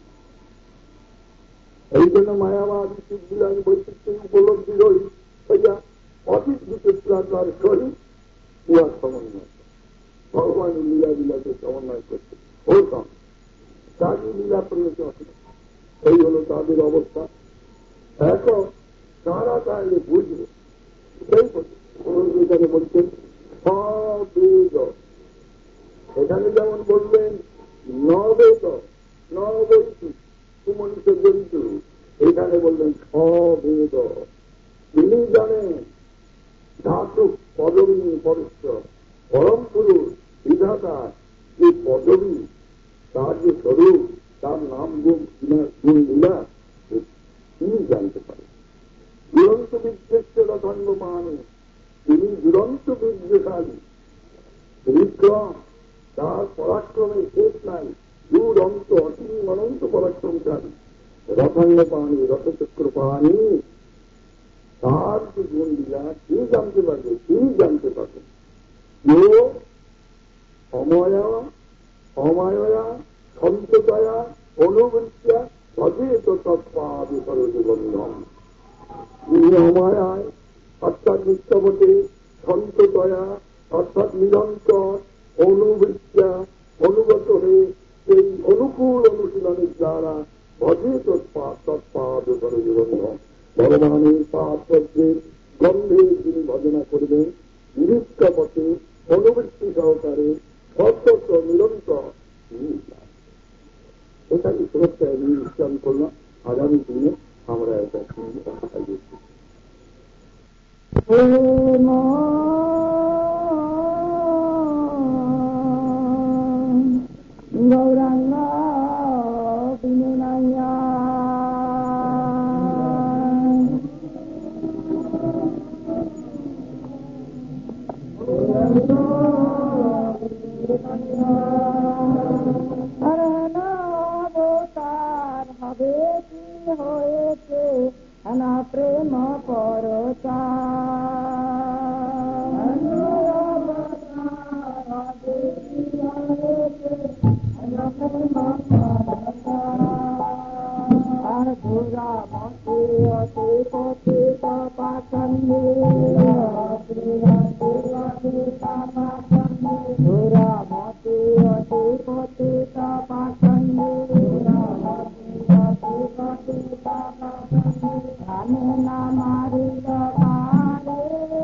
এই জন্য মায়াবাদী চিৎবিলাস বৈচিত্র্যের উপলব্ধি রহিত হইয়া অতীত বিচিত্রাচার সহিত উহার সমন্বয় ভগবানের লীলা বিলাকে সমন্বয় করছে। ওরকম তাদের লীলা প্রবেশে অসুবিধা, এই হল তাদের অবস্থা। এখন তারা তাহলে বুঝবে, সেই এখানে বলছেন সবেদ। এখানে যেমন বললেন নবেদ নবৈতি সুমনিত জন্তু, এখানে বললেন সবেদ। তিনি জানেন ধাতু পদবী পরস্পর পরম পুরুষ বিধাতা যে পদবী, তার যে স্বরূপ, তার নাম গুণ গুণ লীলা তিনি জানতে পারেন। দুরন্ত বিদ্বেষ্য রথঙ্গ মানে তিনি দুরন্ত বিদ্বেষালী, বিক্রম, তার পরাক্রমের শেষ নাই, দুরন্ত অসীম অনন্ত পরাক্রমশালী। রথঙ্গ পানি রথচক্র পানি, তার যে গুণ লীলা তিনি জানতে পারবে, তিনি জানতে পারবেন। কেউ অময়া অমায়া সন্তয়া অনুবৃত্তিয়া ভজে তো তৎপাদি সরজীবন্ধম। তিনি অমায়ায় অর্থাৎ নিত্যবতে, সন্তয়া অর্থাৎ নিরন্তর, অনুবৃত্তিয়া অনুগত হয়ে সেই অনুকূল অনুশীলনের দ্বারা ভজে তৎপাদ তৎপাদ সরজীবন্ধম। ভগবানের পাপের গন্ধে তিনি ভজনা করবেন, নিরীক্ষা পথে অনুবৃত্তি সহকারে সতত নিরন্তর। এটাকে সুরক্ষায় নিশ্চয় করলাম। আগামী দিনে আমরা এটা পাইছি। গৌরাঙ্গ ধুরা মতে অতে পথে পাচন্দে ধুরা মতে অতে পথে পাচন্দে ধানে না মারিল পারে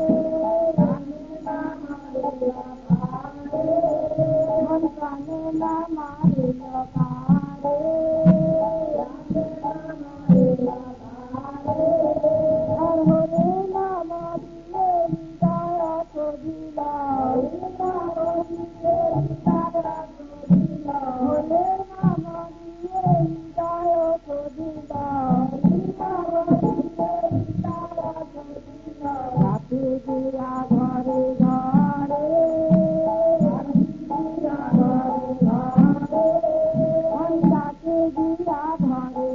মন কানে না মারিল পারে আর হরে না মারিলে হৃদয় করিলা হরে না মারিলে হৃদয় করিলা রাতে দিয়া ঘরে ঘরে রাতে দিয়া ঘরে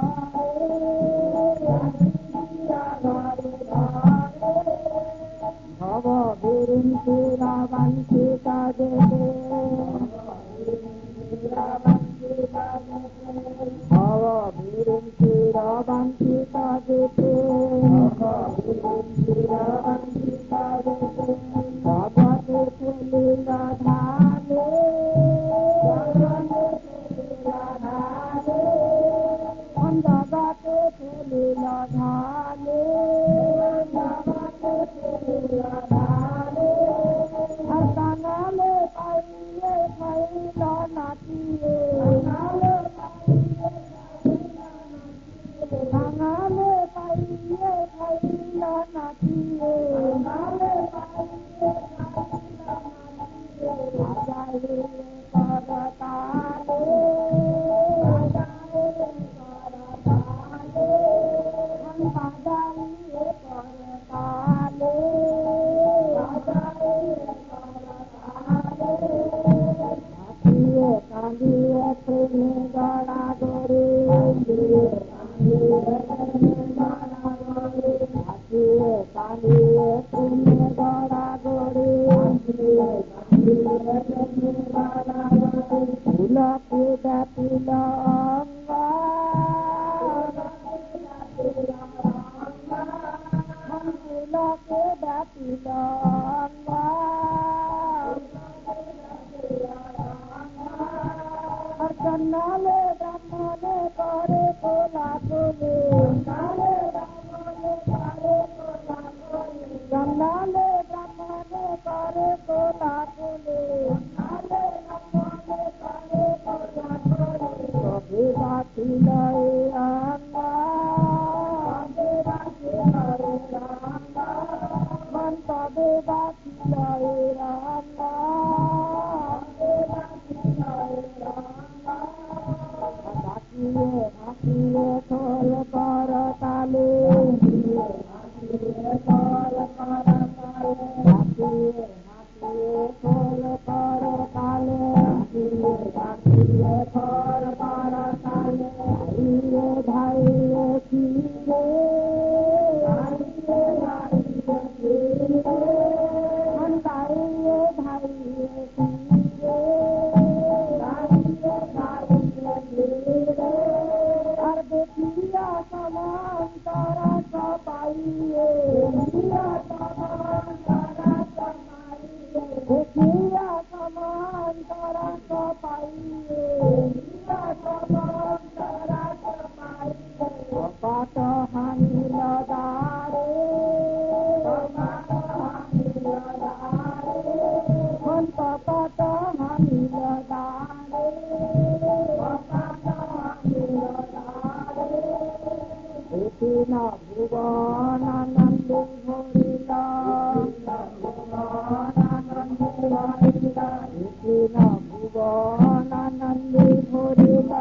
ভব বিরিঞ্চি রাবাঞ্চিতা দেবে ভব বিরিঞ্চি রাবাঞ্চিতা দেবে ভবতে ফেলিল ধানে জগতে ফেলিল ধানে আর কাঙালে পাইয়ে খাইল নাচিয়ে কাঙালে পাইয়ে খাইল নাচিয়ে বাজাইলে করতালে বাজাইলে করতালে হাসিয়ে কাঁদিয়ে প্রেমে গড়া গড়ে হাসিয়ে কাঁদিয়ে প্রেমে গড়া গড়ে ফুলকে ব্যাপিল অঙ্গা ফুলকে ব্যাপিল অঙ্গা জন্মালে ব্রাহ্মণে করে কোলা কোলে জন্মালে ব্রাহ্মণে করে কোলা কোলে কবে বাতিল আঙ্গা মন কবে বাতিল আঙ্গা হাসিয়ে হাসিয়ে খোল কর তালে হাসিয়ে হাসিয়ে খোল কর তালে হাসিয়ে হাসিয়ে খোল কর তালে ভাইরে ভাইরে ফিরে ভাইরে ভাইরে ফিরে মন ভাইরে ভাইরে ফিরে আর দেখিয়া সমান তারা সবাইয়ে দেখিয়া সমান তারা সবাইয়ে দেখিয়া সমান তারা সবাইয়ে কপাট হানিল দারে মন কপাট হানিল দারে এদিন ভুবন আনন্দে ভরিল এদিন ভুবন আনন্দে ভরিল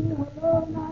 হলো না